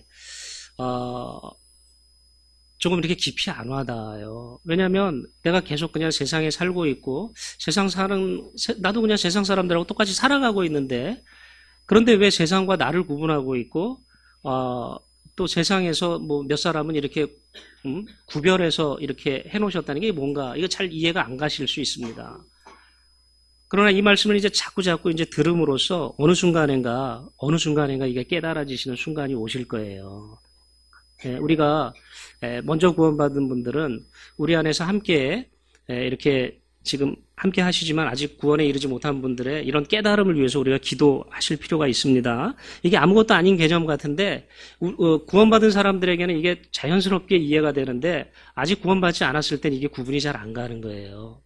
조금 이렇게 깊이 안 와닿아요. 왜냐하면 내가 계속 그냥 세상에 살고 있고 나도 그냥 세상 사람들하고 똑같이 살아가고 있는데, 그런데 왜 세상과 나를 구분하고 있고 또 세상에서 뭐 몇 사람은 이렇게 구별해서 이렇게 해놓으셨다는 게 뭔가, 이거 잘 이해가 안 가실 수 있습니다. 그러나 이 말씀을 이제 자꾸 이제 들음으로써 어느 순간인가 이게 깨달아지시는 순간이 오실 거예요. 우리가 먼저 구원받은 분들은 우리 안에서 함께 이렇게 지금 함께 하시지만 아직 구원에 이르지 못한 분들의 이런 깨달음을 위해서 우리가 기도하실 필요가 있습니다. 이게 아무것도 아닌 개념 같은데 구원받은 사람들에게는 이게 자연스럽게 이해가 되는데 아직 구원받지 않았을 땐 이게 구분이 잘 안 가는 거예요.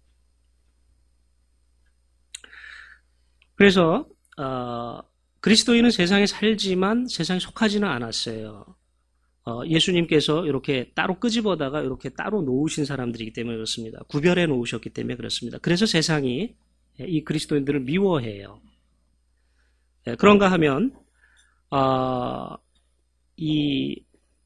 그래서 그리스도인은 세상에 살지만 세상에 속하지는 않았어요. 예수님께서 이렇게 따로 끄집어다가 이렇게 따로 놓으신 사람들이기 때문에 그렇습니다. 구별해 놓으셨기 때문에 그렇습니다. 그래서 세상이 이 그리스도인들을 미워해요. 그런가 하면 이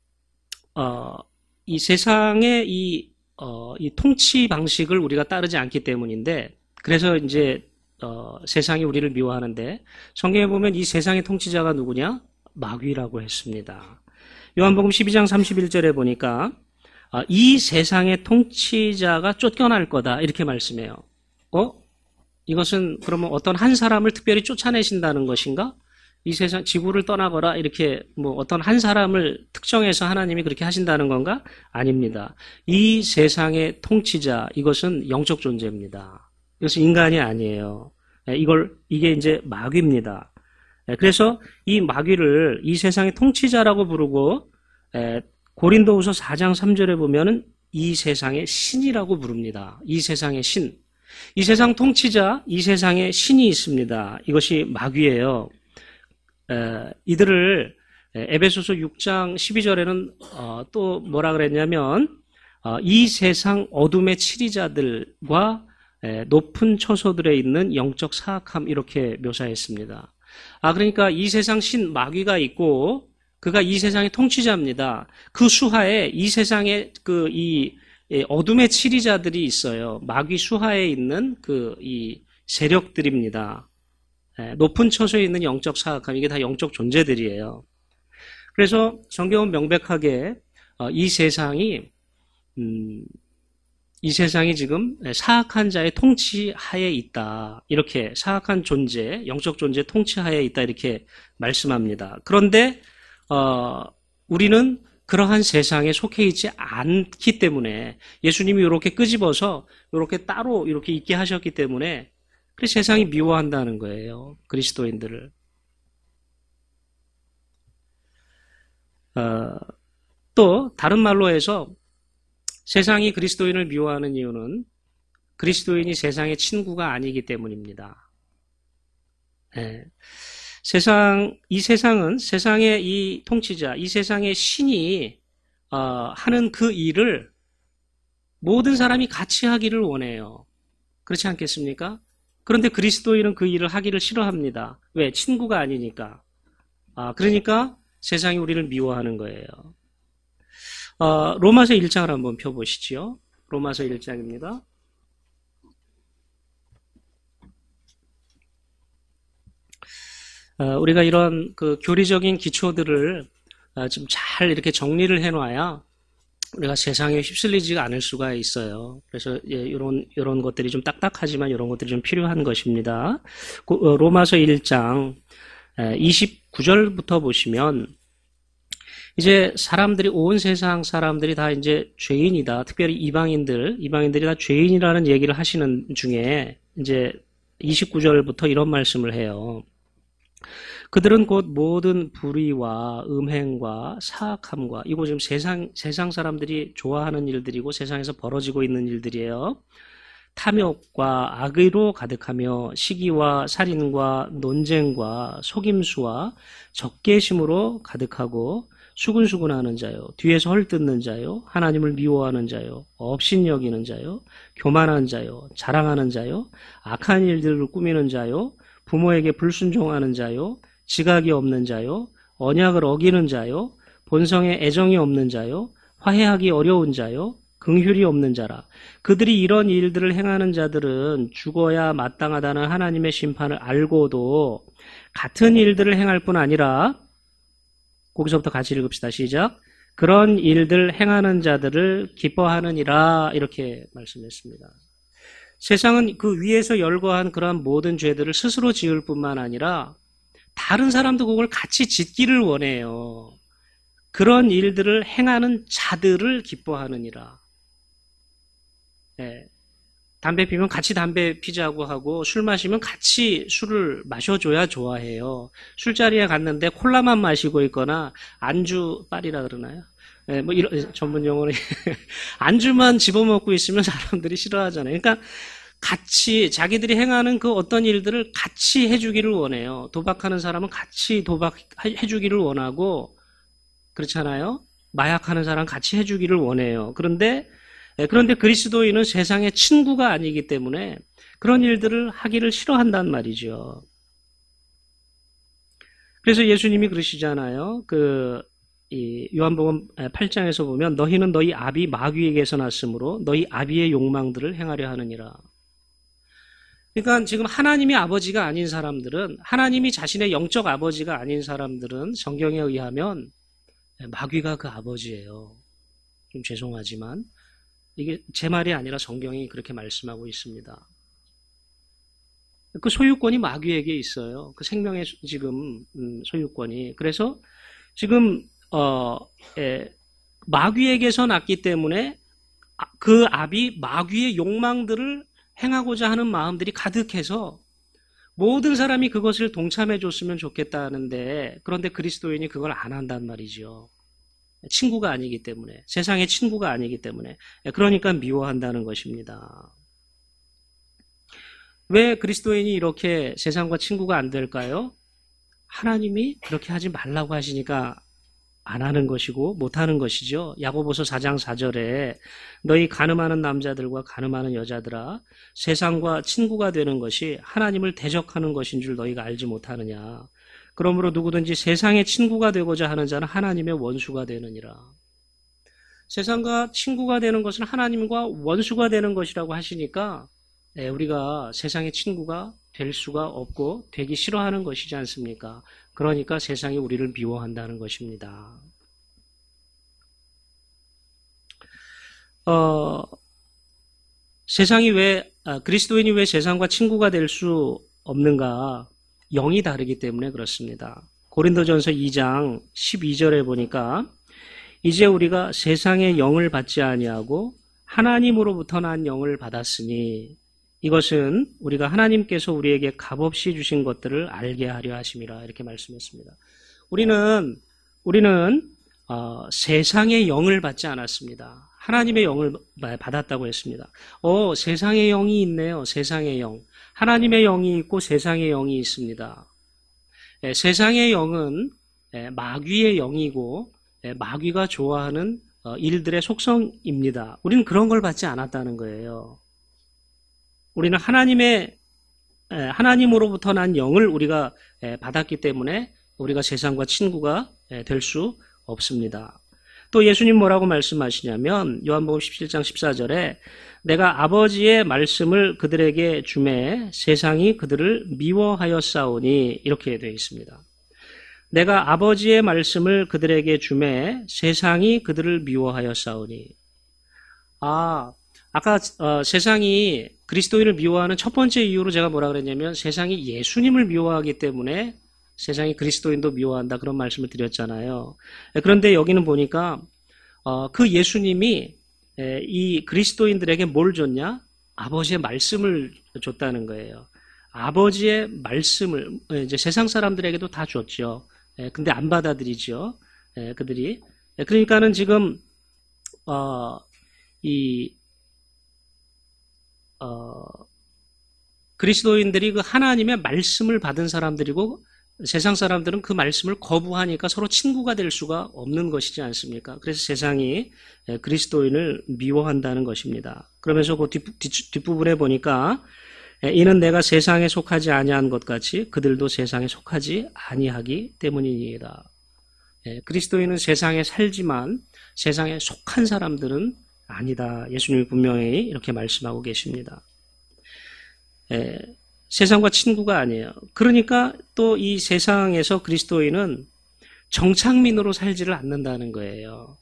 세상의 이 통치 방식을 우리가 따르지 않기 때문인데, 그래서 이제 세상이 우리를 미워하는데, 성경에 보면 이 세상의 통치자가 누구냐? 마귀라고 했습니다. 요한복음 12장 31절에 보니까 이 세상의 통치자가 쫓겨날 거다 이렇게 말씀해요. 이것은 그러면 어떤 한 사람을 특별히 쫓아내신다는 것인가? 이 세상 지구를 떠나거라 이렇게 뭐 어떤 한 사람을 특정해서 하나님이 그렇게 하신다는 건가? 아닙니다. 이 세상의 통치자, 이것은 영적 존재입니다. 이것은 인간이 아니에요. 이게 이제 마귀입니다. 그래서 이 마귀를 이 세상의 통치자라고 부르고, 고린도후서 4장 3절에 보면은 이 세상의 신이라고 부릅니다. 이 세상의 신. 이 세상 통치자, 이 세상의 신이 있습니다. 이것이 마귀예요. 이들을 에베소서 6장 12절에는 또 뭐라 그랬냐면 이 세상 어둠의 치리자들과 높은 처소들에 있는 영적 사악함, 이렇게 묘사했습니다. 그러니까 이 세상 신 마귀가 있고 그가 이 세상의 통치자입니다. 그 수하에 이 세상의 이 어둠의 치리자들이 있어요. 마귀 수하에 있는 이 세력들입니다. 높은 처소에 있는 영적 사악함, 이게 다 영적 존재들이에요. 그래서 성경은 명백하게 이 세상이 지금 사악한 자의 통치하에 있다, 이렇게 사악한 존재, 영적 존재 통치하에 있다, 이렇게 말씀합니다. 그런데 우리는 그러한 세상에 속해 있지 않기 때문에, 예수님이 이렇게 끄집어서 이렇게 따로 이렇게 있게 하셨기 때문에 그래서 세상이 미워한다는 거예요, 그리스도인들을. 또 다른 말로 해서 세상이 그리스도인을 미워하는 이유는 그리스도인이 세상의 친구가 아니기 때문입니다. 이 세상은 세상의 이 통치자, 이 세상의 신이 하는 그 일을 모든 사람이 같이 하기를 원해요. 그렇지 않겠습니까? 그런데 그리스도인은 그 일을 하기를 싫어합니다. 왜? 친구가 아니니까. 그러니까 세상이 우리를 미워하는 거예요. 로마서 1장을 한번 펴보시죠. 로마서 1장입니다. 우리가 이런 그 교리적인 기초들을 좀 잘 이렇게 정리를 해놔야 우리가 세상에 휩쓸리지 않을 수가 있어요. 그래서 이런 것들이 좀 딱딱하지만 이런 것들이 좀 필요한 것입니다. 로마서 1장 29절부터 보시면 이제 사람들이 온 세상 사람들이 다 이제 죄인이다. 특별히 이방인들이 다 죄인이라는 얘기를 하시는 중에 이제 29절부터 이런 말씀을 해요. 그들은 곧 모든 불의와 음행과 사악함과 이거 지금 세상 사람들이 좋아하는 일들이고 세상에서 벌어지고 있는 일들이에요. 탐욕과 악의로 가득하며 시기와 살인과 논쟁과 속임수와 적개심으로 가득하고 수근수근하는 자요, 뒤에서 헐뜯는 자요, 하나님을 미워하는 자요, 업신여기는 자요, 교만한 자요, 자랑하는 자요, 악한 일들을 꾸미는 자요, 부모에게 불순종하는 자요, 지각이 없는 자요, 언약을 어기는 자요, 본성에 애정이 없는 자요, 화해하기 어려운 자요, 긍휼이 없는 자라. 그들이 이런 일들을 행하는 자들은 죽어야 마땅하다는 하나님의 심판을 알고도 같은 일들을 행할 뿐 아니라, 거기서부터 같이 읽읍시다. 시작. 그런 일들 행하는 자들을 기뻐하느니라. 이렇게 말씀했습니다. 세상은 그 위에서 열거한 그러한 모든 죄들을 스스로 지을 뿐만 아니라 다른 사람도 그걸 같이 짓기를 원해요. 그런 일들을 행하는 자들을 기뻐하느니라. 네. 담배 피면 같이 담배 피자고 하고 술 마시면 같이 술을 마셔줘야 좋아해요. 술자리에 갔는데 콜라만 마시고 있거나 안주빨이라 그러나요? 네, 뭐 이런 전문 용어로 안주만 집어먹고 있으면 사람들이 싫어하잖아요. 그러니까 같이 자기들이 행하는 그 어떤 일들을 같이 해주기를 원해요. 도박하는 사람은 같이 도박해주기를 원하고 그렇잖아요. 마약하는 사람 같이 해주기를 원해요. 그런데 그리스도인은 세상의 친구가 아니기 때문에 그런 일들을 하기를 싫어한단 말이죠. 그래서 예수님이 그러시잖아요. 요한복음 8장에서 보면 너희는 너희 아비 마귀에게서 났으므로 너희 아비의 욕망들을 행하려 하느니라. 그러니까 지금 하나님이 아버지가 아닌 사람들은, 하나님이 자신의 영적 아버지가 아닌 사람들은 성경에 의하면 마귀가 그 아버지예요. 좀 죄송하지만 이게 제 말이 아니라 성경이 그렇게 말씀하고 있습니다. 그 소유권이 마귀에게 있어요. 그 생명의 지금 소유권이. 그래서 지금 마귀에게서 났기 때문에 그 압이 마귀의 욕망들을 행하고자 하는 마음들이 가득해서 모든 사람이 그것을 동참해 줬으면 좋겠다는데, 그런데 그리스도인이 그걸 안 한단 말이죠. 친구가 아니기 때문에, 세상의 친구가 아니기 때문에. 그러니까 미워한다는 것입니다. 왜 그리스도인이 이렇게 세상과 친구가 안 될까요? 하나님이 그렇게 하지 말라고 하시니까 안 하는 것이고 못 하는 것이죠. 야고보서 4장 4절에 너희 가늠하는 남자들과 가늠하는 여자들아, 세상과 친구가 되는 것이 하나님을 대적하는 것인 줄 너희가 알지 못하느냐. 그러므로 누구든지 세상의 친구가 되고자 하는 자는 하나님의 원수가 되느니라. 세상과 친구가 되는 것은 하나님과 원수가 되는 것이라고 하시니까 우리가 세상의 친구가 될 수가 없고 되기 싫어하는 것이지 않습니까? 그러니까 세상이 우리를 미워한다는 것입니다. 그리스도인이 왜 세상과 친구가 될 수 없는가? 영이 다르기 때문에 그렇습니다. 고린도전서 2장 12절에 보니까 이제 우리가 세상의 영을 받지 아니하고 하나님으로부터 난 영을 받았으니 이것은 우리가 하나님께서 우리에게 값없이 주신 것들을 알게 하려 하심이라. 이렇게 말씀했습니다. 우리는 세상의 영을 받지 않았습니다. 하나님의 영을 받았다고 했습니다. 세상의 영이 있네요. 세상의 영. 하나님의 영이 있고 세상의 영이 있습니다. 세상의 영은 마귀의 영이고 마귀가 좋아하는 일들의 속성입니다. 우리는 그런 걸 받지 않았다는 거예요. 우리는 하나님의 하나님으로부터 난 영을 우리가 받았기 때문에 우리가 세상과 친구가 될 수 없습니다. 또 예수님 뭐라고 말씀하시냐면 요한복음 17장 14절에 내가 아버지의 말씀을 그들에게 주매 세상이 그들을 미워하였사오니 이렇게 되어 있습니다. 내가 아버지의 말씀을 그들에게 주매 세상이 그들을 미워하였사오니. 아까 세상이 그리스도인을 미워하는 첫 번째 이유로 제가 뭐라 그랬냐면 세상이 예수님을 미워하기 때문에 세상이 그리스도인도 미워한다 그런 말씀을 드렸잖아요. 그런데 여기는 보니까 그 예수님이 이 그리스도인들에게 뭘 줬냐? 아버지의 말씀을 줬다는 거예요. 아버지의 말씀을 이제 세상 사람들에게도 다 줬죠. 근데 안 받아들이죠. 그들이. 그러니까는 지금 그리스도인들이 그 하나님의 말씀을 받은 사람들이고 세상 사람들은 그 말씀을 거부하니까 서로 친구가 될 수가 없는 것이지 않습니까? 그래서 세상이 그리스도인을 미워한다는 것입니다. 그러면서 그 뒷부분에 보니까 이는 내가 세상에 속하지 아니한 것 같이 그들도 세상에 속하지 아니하기 때문이니이다. 그리스도인은 세상에 살지만 세상에 속한 사람들은 아니다. 예수님이 분명히 이렇게 말씀하고 계십니다. 세상과 친구가 아니에요. 그러니까 또 이 세상에서 그리스도인은 정착민으로 살지를 않는다는 거예요.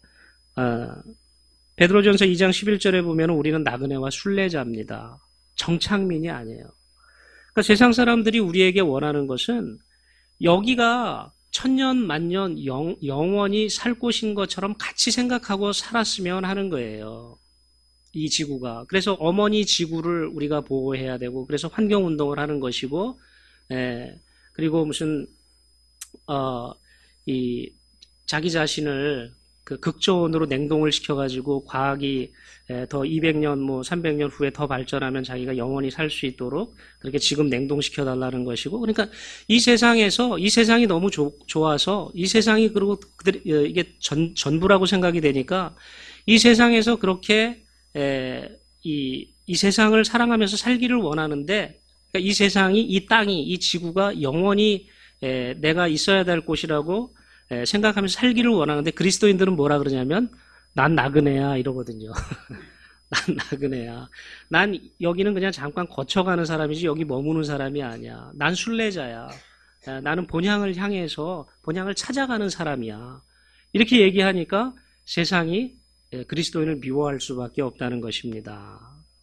베드로전서 2장 11절에 보면 우리는 나그네와 순례자입니다. 정착민이 아니에요. 그러니까 세상 사람들이 우리에게 원하는 것은 여기가 천년 만년 영원히 살 곳인 것처럼 같이 생각하고 살았으면 하는 거예요. 이 지구가. 그래서 어머니 지구를 우리가 보호해야 되고 그래서 환경운동을 하는 것이고 그리고 무슨 이 자기 자신을 그 극저온으로 냉동을 시켜가지고 과학이 더 200년, 300년 후에 더 발전하면 자기가 영원히 살 수 있도록 그렇게 지금 냉동시켜달라는 것이고, 그러니까 이 세상에서, 이 세상이 너무 좋아서 이 세상이 그리고 이게 전부라고 생각이 되니까 이 세상에서 그렇게 이 세상을 사랑하면서 살기를 원하는데, 그러니까 이 세상이, 이 땅이, 이 지구가 영원히 내가 있어야 될 곳이라고 생각하면서 살기를 원하는데 그리스도인들은 뭐라 그러냐면 난 나그네야 이러거든요. 난 나그네야. 난 여기는 그냥 잠깐 거쳐가는 사람이지 여기 머무는 사람이 아니야. 난 순례자야. 나는 본향을 향해서 본향을 찾아가는 사람이야. 이렇게 얘기하니까 세상이 그리스도인을 미워할 수밖에 없다는 것입니다.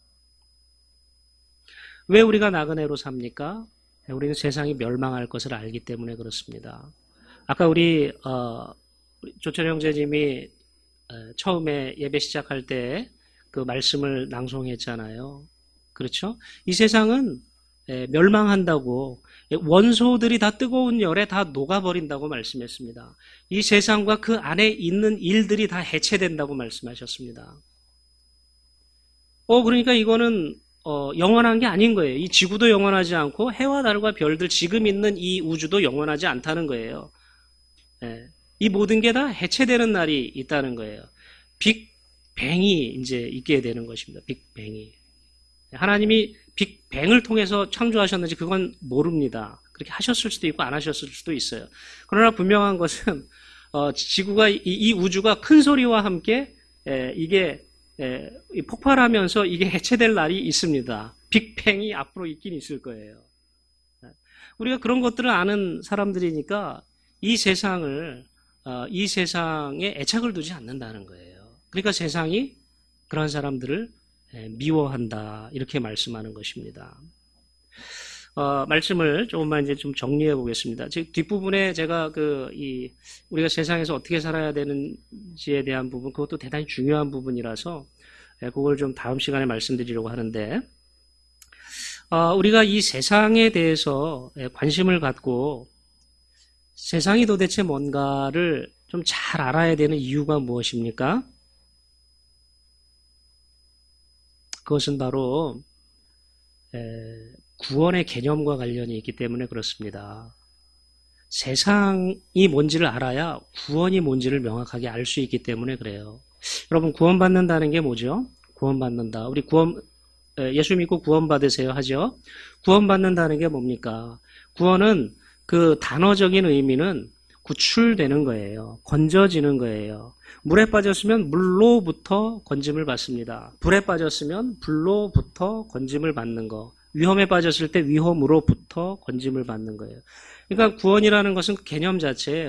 왜 우리가 나그네로 삽니까? 우리는 세상이 멸망할 것을 알기 때문에 그렇습니다. 아까 우리 조철 형제님이 처음에 예배 시작할 때 그 말씀을 낭송했잖아요. 그렇죠? 이 세상은 멸망한다고, 원소들이 다 뜨거운 열에 다 녹아버린다고 말씀했습니다. 이 세상과 그 안에 있는 일들이 다 해체된다고 말씀하셨습니다. 그러니까 이거는 영원한 게 아닌 거예요. 이 지구도 영원하지 않고 해와 달과 별들, 지금 있는 이 우주도 영원하지 않다는 거예요. 이 모든 게 다 해체되는 날이 있다는 거예요. 빅뱅이 이제 있게 되는 것입니다. 빅뱅이. 하나님이 빅뱅을 통해서 창조하셨는지 그건 모릅니다. 그렇게 하셨을 수도 있고 안 하셨을 수도 있어요. 그러나 분명한 것은 지구가 이 우주가 큰 소리와 함께 이게 폭발하면서 이게 해체될 날이 있습니다. 빅뱅이 앞으로 있긴 있을 거예요. 우리가 그런 것들을 아는 사람들이니까 이 세상에 애착을 두지 않는다는 거예요. 그러니까 세상이 그런 사람들을 미워한다 이렇게 말씀하는 것입니다. 말씀을 조금만 이제 좀 정리해 보겠습니다. 즉 뒷부분에 제가 우리가 세상에서 어떻게 살아야 되는지에 대한 부분, 그것도 대단히 중요한 부분이라서 그걸 좀 다음 시간에 말씀드리려고 하는데, 우리가 이 세상에 대해서 관심을 갖고 세상이 도대체 뭔가를 좀 잘 알아야 되는 이유가 무엇입니까? 그것은 바로 구원의 개념과 관련이 있기 때문에 그렇습니다. 세상이 뭔지를 알아야 구원이 뭔지를 명확하게 알 수 있기 때문에 그래요. 여러분, 구원받는다는 게 뭐죠? 구원받는다. 우리 구원 예수 믿고 구원받으세요 하죠. 구원받는다는 게 뭡니까? 구원은 그 단어적인 의미는 구출되는 거예요. 건져지는 거예요. 물에 빠졌으면 물로부터 건짐을 받습니다. 불에 빠졌으면 불로부터 건짐을 받는 거. 위험에 빠졌을 때 위험으로부터 건짐을 받는 거예요. 그러니까 구원이라는 것은 그 개념 자체에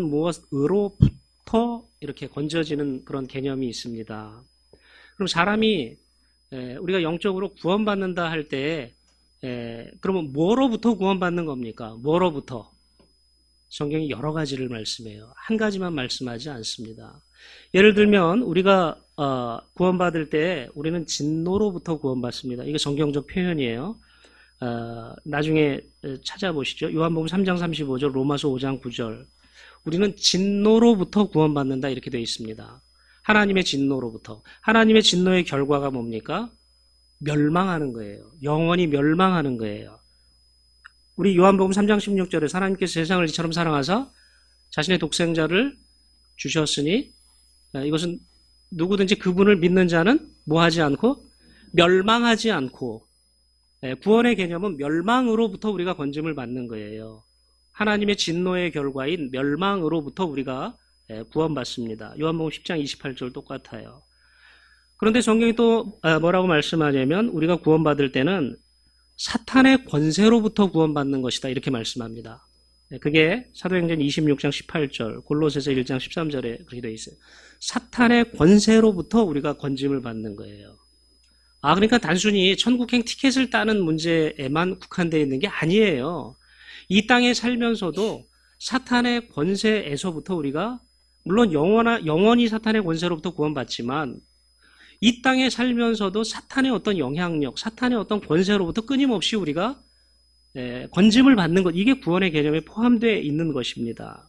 무엇으로부터 이렇게 건져지는 그런 개념이 있습니다. 그럼 사람이 우리가 영적으로 구원받는다 할 때 그러면 뭐로부터 구원받는 겁니까? 뭐로부터? 성경이 여러 가지를 말씀해요. 한 가지만 말씀하지 않습니다. 예를 들면 우리가 구원받을 때 우리는 진노로부터 구원받습니다. 이게 성경적 표현이에요. 나중에 찾아보시죠. 요한복음 3장 35절, 로마서 5장 9절. 우리는 진노로부터 구원받는다 이렇게 되어 있습니다. 하나님의 진노로부터. 하나님의 진노의 결과가 뭡니까? 멸망하는 거예요. 영원히 멸망하는 거예요. 우리 요한복음 3장 16절에 하나님께서 세상을 이처럼 사랑하사 자신의 독생자를 주셨으니 이것은 누구든지 그분을 믿는 자는 뭐하지 않고 멸망하지 않고 구원의 개념은 멸망으로부터 우리가 건짐을 받는 거예요. 하나님의 진노의 결과인 멸망으로부터 우리가 구원받습니다. 요한복음 10장 28절 똑같아요. 그런데 성경이 또 뭐라고 말씀하냐면 우리가 구원받을 때는 사탄의 권세로부터 구원받는 것이다 이렇게 말씀합니다. 그게 사도행전 26장 18절, 골로새서 1장 13절에 그렇게 되어 있어요. 사탄의 권세로부터 우리가 건짐을 받는 거예요. 그러니까 단순히 천국행 티켓을 따는 문제에만 국한되어 있는 게 아니에요. 이 땅에 살면서도 사탄의 권세에서부터 우리가 물론 영원히 사탄의 권세로부터 구원받지만 이 땅에 살면서도 사탄의 어떤 영향력, 사탄의 어떤 권세로부터 끊임없이 우리가 건짐을 받는 것, 이게 구원의 개념에 포함되어 있는 것입니다.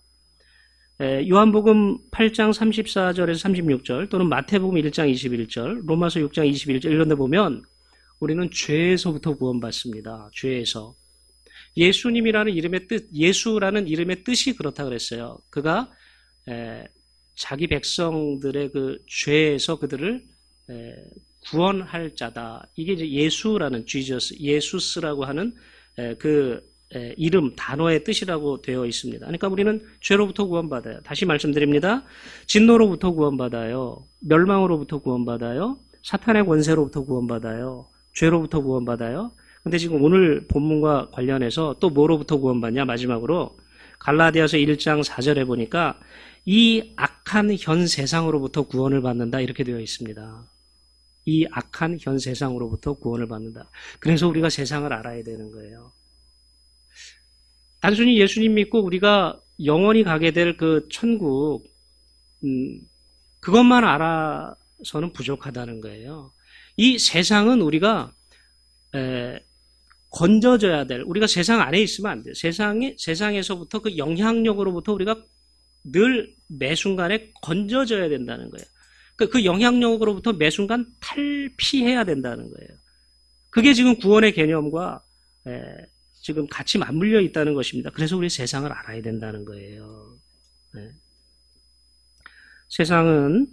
요한복음 8장 34절에서 36절 또는 마태복음 1장 21절, 로마서 6장 21절 이런 데 보면 우리는 죄에서부터 구원받습니다. 죄에서. 예수님이라는 이름의 뜻, 예수라는 이름의 뜻이 그렇다 그랬어요. 그가 자기 백성들의 그 죄에서 그들을 구원할 자다. 이게 이제 예수라는 Jesus, 예수스라고 하는 그 이름, 단어의 뜻이라고 되어 있습니다. 그러니까 우리는 죄로부터 구원받아요. 다시 말씀드립니다. 진노로부터 구원받아요. 멸망으로부터 구원받아요. 사탄의 권세로부터 구원받아요. 죄로부터 구원받아요. 근데 지금 오늘 본문과 관련해서 또 뭐로부터 구원받냐? 마지막으로 갈라디아서 1장 4절에 보니까 이 악한 현 세상으로부터 구원을 받는다 이렇게 되어 있습니다. 이 악한 현 세상으로부터 구원을 받는다. 그래서 우리가 세상을 알아야 되는 거예요. 단순히 예수님 믿고 우리가 영원히 가게 될 그 천국 그것만 알아서는 부족하다는 거예요. 이 세상은 우리가 건져져야 될, 우리가 세상 안에 있으면 안 돼요. 세상에서부터 그 영향력으로부터 우리가 늘 매순간에 건져져야 된다는 거예요. 그 영향력으로부터 매순간 탈피해야 된다는 거예요. 그게 지금 구원의 개념과 지금 같이 맞물려 있다는 것입니다. 그래서 우리 세상을 알아야 된다는 거예요. 세상은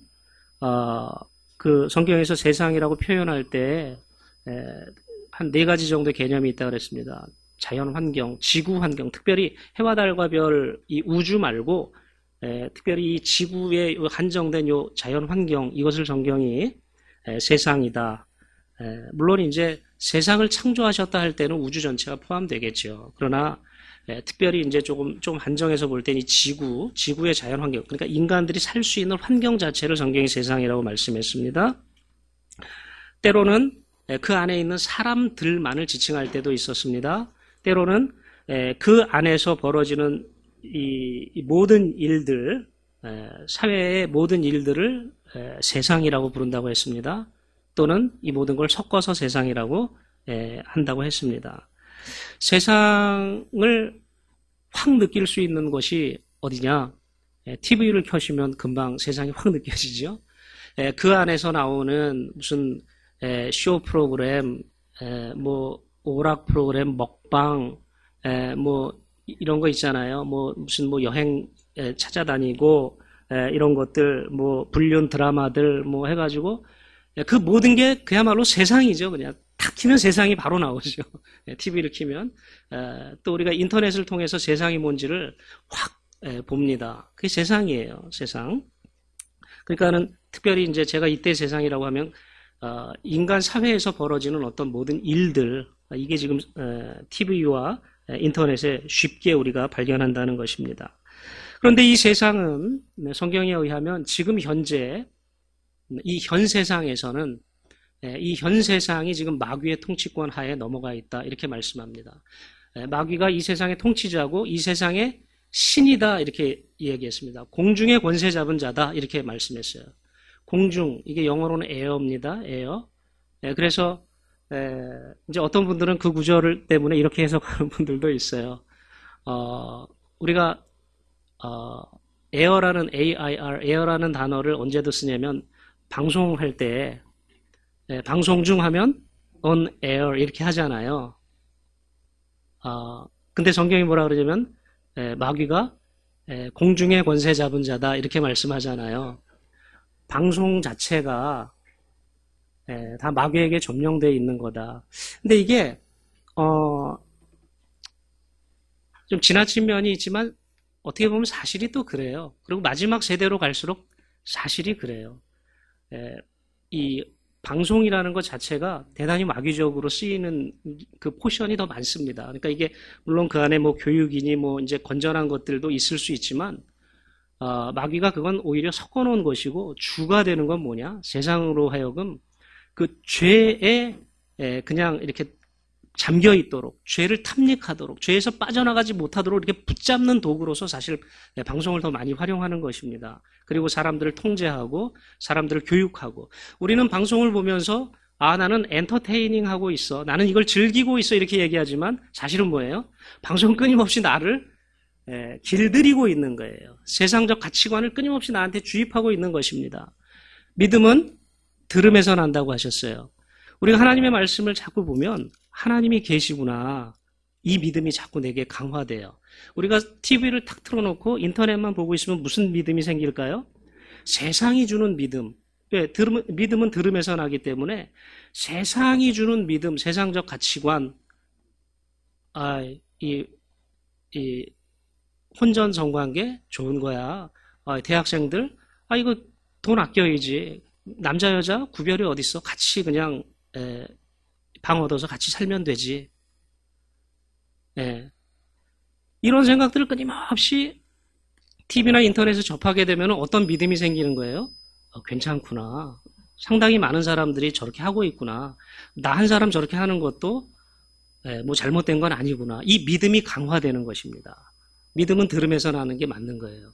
그 성경에서 세상이라고 표현할 때 한 4가지 정도의 개념이 있다고 그랬습니다. 자연 환경, 지구 환경, 특별히 해와 달과 별, 이 우주 말고 특별히 이 지구에 한정된 요 자연 환경, 이것을 성경이 세상이다. 물론 이제 세상을 창조하셨다 할 때는 우주 전체가 포함되겠죠. 그러나 특별히 이제 좀 한정해서 볼 때는 이 지구의 자연 환경, 그러니까 인간들이 살 수 있는 환경 자체를 성경이 세상이라고 말씀했습니다. 때로는 그 안에 있는 사람들만을 지칭할 때도 있었습니다. 때로는 그 안에서 벌어지는 이 모든 일들, 사회의 모든 일들을 세상이라고 부른다고 했습니다. 또는 이 모든 걸 섞어서 세상이라고 한다고 했습니다. 세상을 확 느낄 수 있는 곳이 어디냐? TV를 켜시면 금방 세상이 확 느껴지죠. 그 안에서 나오는 무슨 쇼 프로그램, 뭐 오락 프로그램, 먹방, 뭐 이런 거 있잖아요. 뭐 무슨 뭐 여행 찾아다니고 이런 것들, 뭐 불륜 드라마들 뭐 해가지고 그 모든 게 그야말로 세상이죠. 그냥 탁 키면 세상이 바로 나오죠. TV를 키면. 또 우리가 인터넷을 통해서 세상이 뭔지를 확 봅니다. 그게 세상이에요. 세상. 그러니까는 특별히 이제 제가 이때 세상이라고 하면 인간 사회에서 벌어지는 어떤 모든 일들, 이게 지금 TV와 인터넷에 쉽게 우리가 발견한다는 것입니다. 그런데 이 세상은 성경에 의하면 지금 현재 이 현 세상에서는 이 현 세상이 지금 마귀의 통치권 하에 넘어가 있다 이렇게 말씀합니다. 마귀가 이 세상의 통치자고 이 세상의 신이다 이렇게 이야기했습니다. 공중의 권세 잡은 자다 이렇게 말씀했어요. 공중, 이게 영어로는 에어입니다. 에어. 그래서 이제 어떤 분들은 그 구절 때문에 이렇게 해석하는 분들도 있어요. 우리가 에어라는 AIR, 에어라는 단어를 언제도 쓰냐면 방송할 때 방송 중 하면 on air 이렇게 하잖아요. 근데 성경이 뭐라 그러냐면 마귀가 공중의 권세 잡은 자다 이렇게 말씀하잖아요. 방송 자체가 다 마귀에게 점령되어 있는 거다. 근데 이게 좀 지나친 면이 있지만 어떻게 보면 사실이 또 그래요. 그리고 마지막 세대로 갈수록 사실이 그래요. 이 방송이라는 것 자체가 대단히 마귀적으로 쓰이는 그 포션이 더 많습니다. 그러니까 이게 물론 그 안에 뭐 교육이니 뭐 이제 건전한 것들도 있을 수 있지만 마귀가 그건 오히려 섞어놓은 것이고 주가 되는 건 뭐냐? 세상으로 하여금 그 죄에 그냥 이렇게 잠겨 있도록, 죄를 탐닉하도록, 죄에서 빠져나가지 못하도록 이렇게 붙잡는 도구로서 사실 방송을 더 많이 활용하는 것입니다. 그리고 사람들을 통제하고 사람들을 교육하고 우리는 방송을 보면서 나는 엔터테이닝 하고 있어. 나는 이걸 즐기고 있어. 이렇게 얘기하지만 사실은 뭐예요? 방송은 끊임없이 나를 길들이고 있는 거예요. 세상적 가치관을 끊임없이 나한테 주입하고 있는 것입니다. 믿음은 들음에서 난다고 하셨어요. 우리가 하나님의 말씀을 자꾸 보면 하나님이 계시구나. 이 믿음이 자꾸 내게 강화돼요. 우리가 TV를 탁 틀어놓고 인터넷만 보고 있으면 무슨 믿음이 생길까요? 세상이 주는 믿음. 왜? 믿음은 들음에서 나기 때문에 세상이 주는 믿음, 세상적 가치관, 이 혼전 성관계 좋은 거야. 대학생들, 이거 돈 아껴야지. 남자 여자 구별이 어딨어? 같이 그냥 방 얻어서 같이 살면 되지. 이런 생각들을 끊임없이 TV나 인터넷에 접하게 되면 어떤 믿음이 생기는 거예요? 괜찮구나. 상당히 많은 사람들이 저렇게 하고 있구나. 나 한 사람 저렇게 하는 것도 뭐 잘못된 건 아니구나. 이 믿음이 강화되는 것입니다. 믿음은 들음에서 나는 게 맞는 거예요.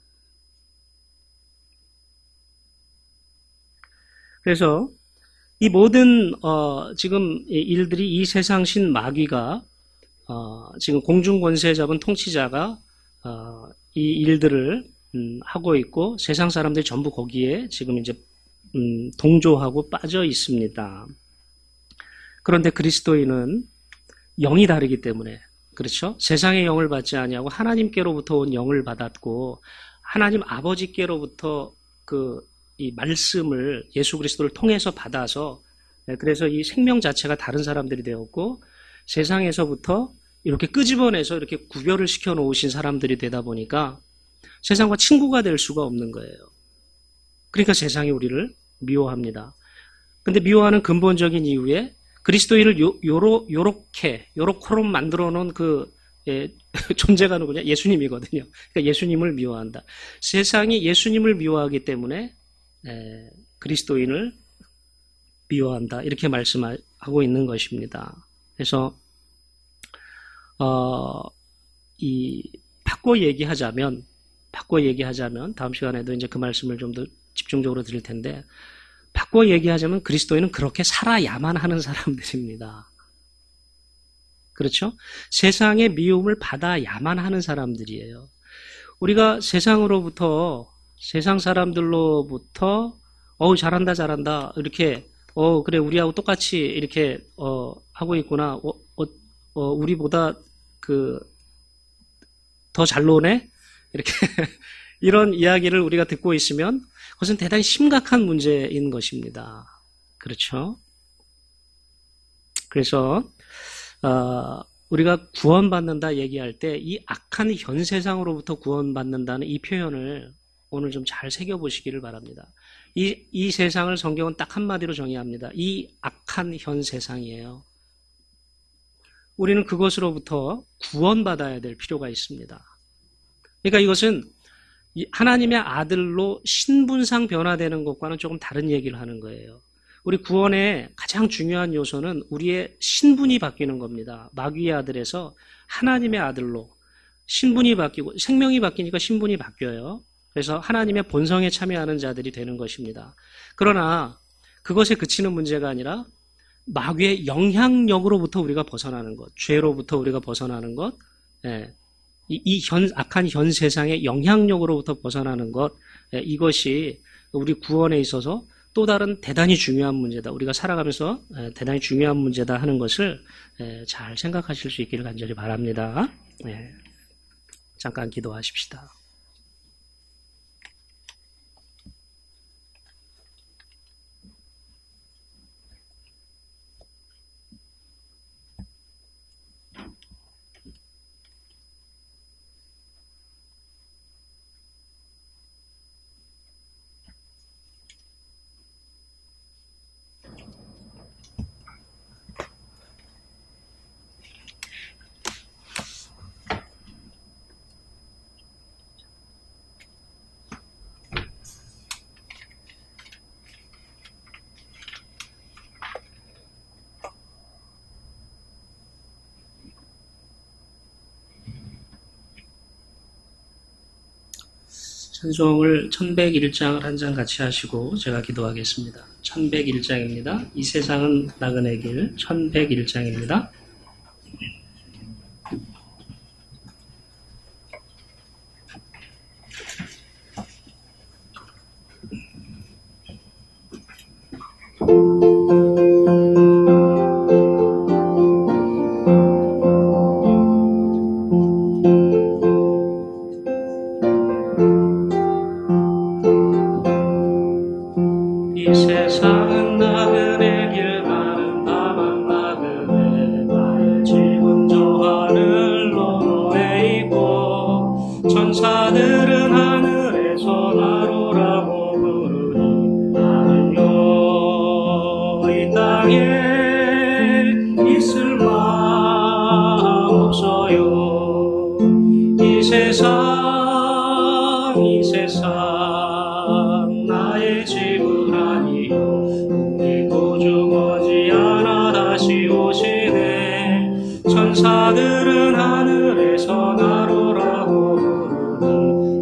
그래서 이 모든 지금 일들이 이 세상 신 마귀가 지금 공중 권세 잡은 통치자가 이 일들을 하고 있고 세상 사람들이 전부 거기에 지금 이제 동조하고 빠져 있습니다. 그런데 그리스도인은 영이 다르기 때문에 그렇죠? 세상의 영을 받지 아니하고 하나님께로부터 온 영을 받았고 하나님 아버지께로부터 이 말씀을 예수 그리스도를 통해서 받아서 그래서 이 생명 자체가 다른 사람들이 되었고 세상에서부터 이렇게 끄집어내서 이렇게 구별을 시켜 놓으신 사람들이 되다 보니까 세상과 친구가 될 수가 없는 거예요. 그러니까 세상이 우리를 미워합니다. 근데 미워하는 근본적인 이유에 그리스도인을 요렇게로 만들어 놓은 존재가 누구냐? 예수님이거든요. 그러니까 예수님을 미워한다. 세상이 예수님을 미워하기 때문에 그리스도인을 미워한다. 이렇게 말씀하고 있는 것입니다. 그래서 바꿔 얘기하자면 다음 시간에도 이제 그 말씀을 좀 더 집중적으로 드릴 텐데 바꿔 얘기하자면 그리스도인은 그렇게 살아야만 하는 사람들입니다. 그렇죠? 세상의 미움을 받아야만 하는 사람들이에요. 우리가 세상 사람들로부터 잘한다 이렇게 그래 우리하고 똑같이 이렇게 하고 있구나. 우리보다 더 잘 노네? 이렇게 이런 이야기를 우리가 듣고 있으면 그것은 대단히 심각한 문제인 것입니다. 그렇죠? 그래서 우리가 구원받는다 얘기할 때 이 악한 현 세상으로부터 구원받는다는 이 표현을 오늘 좀 잘 새겨보시기를 바랍니다. 이 세상을 성경은 딱 한마디로 정의합니다. 이 악한 현 세상이에요. 우리는 그것으로부터 구원받아야 될 필요가 있습니다. 그러니까 이것은 하나님의 아들로 신분상 변화되는 것과는 조금 다른 얘기를 하는 거예요. 우리 구원의 가장 중요한 요소는 우리의 신분이 바뀌는 겁니다. 마귀의 아들에서 하나님의 아들로 신분이 바뀌고 생명이 바뀌니까 신분이 바뀌어요. 그래서 하나님의 본성에 참여하는 자들이 되는 것입니다. 그러나 그것에 그치는 문제가 아니라 마귀의 영향력으로부터 우리가 벗어나는 것, 죄로부터 우리가 벗어나는 것, 악한 현 세상의 영향력으로부터 벗어나는 것, 이것이 우리 구원에 있어서 또 다른 대단히 중요한 문제다. 우리가 살아가면서 대단히 중요한 문제다 하는 것을 잘 생각하실 수 있기를 간절히 바랍니다. 잠깐 기도하십시다. 찬송을 1101장을 한 장 같이 하시고 제가 기도하겠습니다. 1101장입니다. 이 세상은 나그네 길 1101장입니다. 이 세상은 나그네 길 가는 다만 나그네 나의 집은 저 하늘로 너에 있고 천사들은 하늘에서 나로라고 부르니 나는요 이 땅에 있을 마음 없어요. 이 세상 나의 집은 우리 구주 머지않아 다시 오시네. 천사들은 하늘에서 나로라고 부르니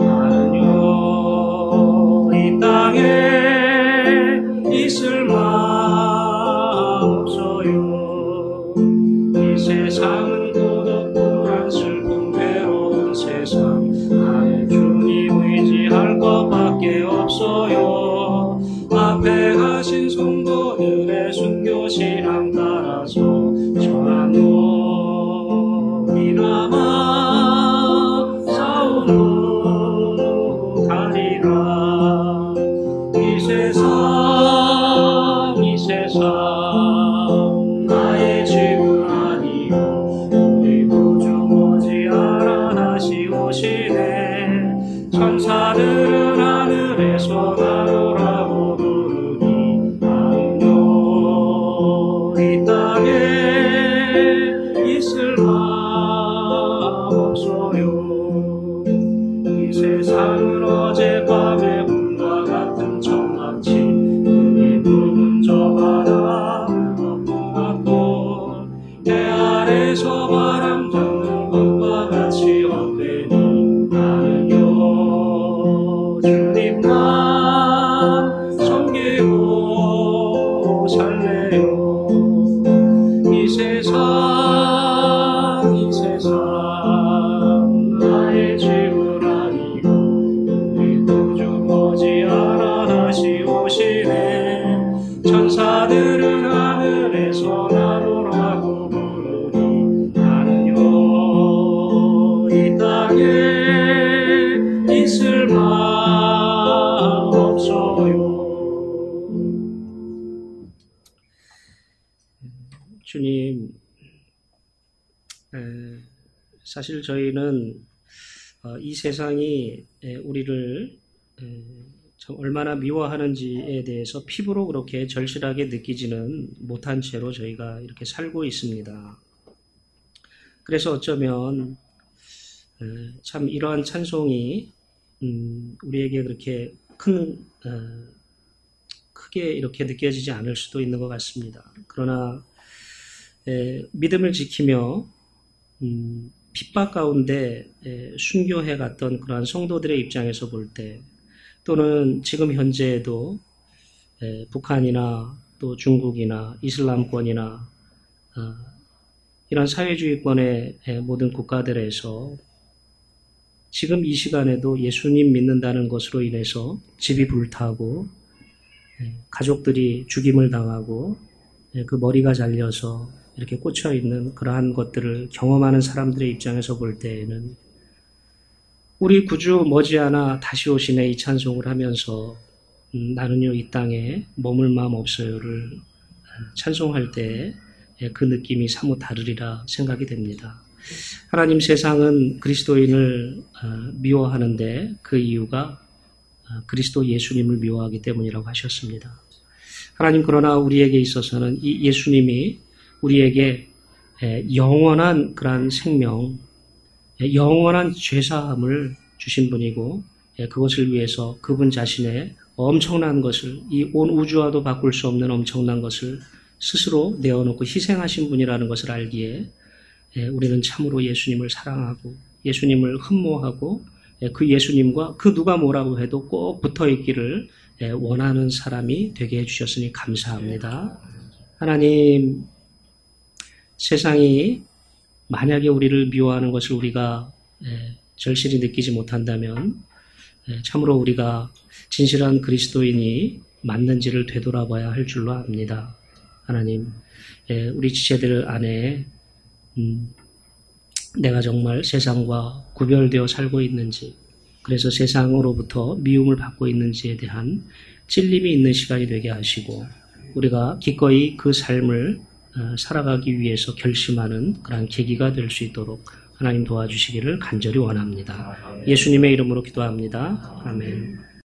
나는요 이 땅에 있을 마음 없어요. 이 세상은 고독불안 슬픔 괴로운 세상 나의 주님 의지할 것밖에 없어요. 앞에 하신 성도들의 순교 신앙 따라서 전한 몸이나마 싸우고 가리라. 이 세상 나의 집은 아니요 우리 구주 머지않아 다시 오시네. 천사들은 하늘에서 나로라고 부르니 나는요 이 땅에 있을 마음 없어요. 이 세상은 어젯밤의 꿈과 같은 청각지 그의 꿈은 저 바다 덮고 같고 해 아래서 바람 잡는 것과 같이 헛되니 나는요 주님만 섬기고 살래요. 이 세상 나의 집은 아니고 우리 구주 머지않아 다시 오시네. 천사들은 하늘에서 나로라고 부르니 나는요 이 땅에 있을 마음 없어요. 주님, 사실 저희는 이 세상이 우리를 참 얼마나 미워하는지에 대해서 피부로 그렇게 절실하게 느끼지는 못한 채로 저희가 이렇게 살고 있습니다. 그래서 어쩌면 참 이러한 찬송이 우리에게 그렇게 크게 이렇게 느껴지지 않을 수도 있는 것 같습니다. 그러나 믿음을 지키며 핍박 가운데 순교해 갔던 그러한 성도들의 입장에서 볼 때, 또는 지금 현재에도 북한이나 또 중국이나 이슬람권이나 이런 사회주의권의 모든 국가들에서 지금 이 시간에도 예수님 믿는다는 것으로 인해서 집이 불타고 가족들이 죽임을 당하고 그 머리가 잘려서 이렇게 꽂혀있는 그러한 것들을 경험하는 사람들의 입장에서 볼 때에는 우리 구주 머지않아 다시 오시네 이 찬송을 하면서 나는요 이 땅에 머물 마음 없어요를 찬송할 때 그 느낌이 사뭇 다르리라 생각이 됩니다. 하나님, 세상은 그리스도인을 미워하는데 그 이유가 그리스도 예수님을 미워하기 때문이라고 하셨습니다. 하나님, 그러나 우리에게 있어서는 이 예수님이 우리에게 영원한 그러한 생명, 영원한 죄사함을 주신 분이고, 그것을 위해서 그분 자신의 엄청난 것을, 이 온 우주와도 바꿀 수 없는 엄청난 것을 스스로 내어놓고 희생하신 분이라는 것을 알기에 우리는 참으로 예수님을 사랑하고 예수님을 흠모하고 그 예수님과 그 누가 뭐라고 해도 꼭 붙어있기를 원하는 사람이 되게 해주셨으니 감사합니다. 하나님, 세상이 만약에 우리를 미워하는 것을 우리가 절실히 느끼지 못한다면 참으로 우리가 진실한 그리스도인이 맞는지를 되돌아봐야 할 줄로 압니다. 하나님, 우리 지체들 안에 내가 정말 세상과 구별되어 살고 있는지, 그래서 세상으로부터 미움을 받고 있는지에 대한 찔림이 있는 시간이 되게 하시고 우리가 기꺼이 그 삶을 살아가기 위해서 결심하는 그런 계기가 될 수 있도록 하나님 도와주시기를 간절히 원합니다. 예수님의 이름으로 기도합니다. 아멘.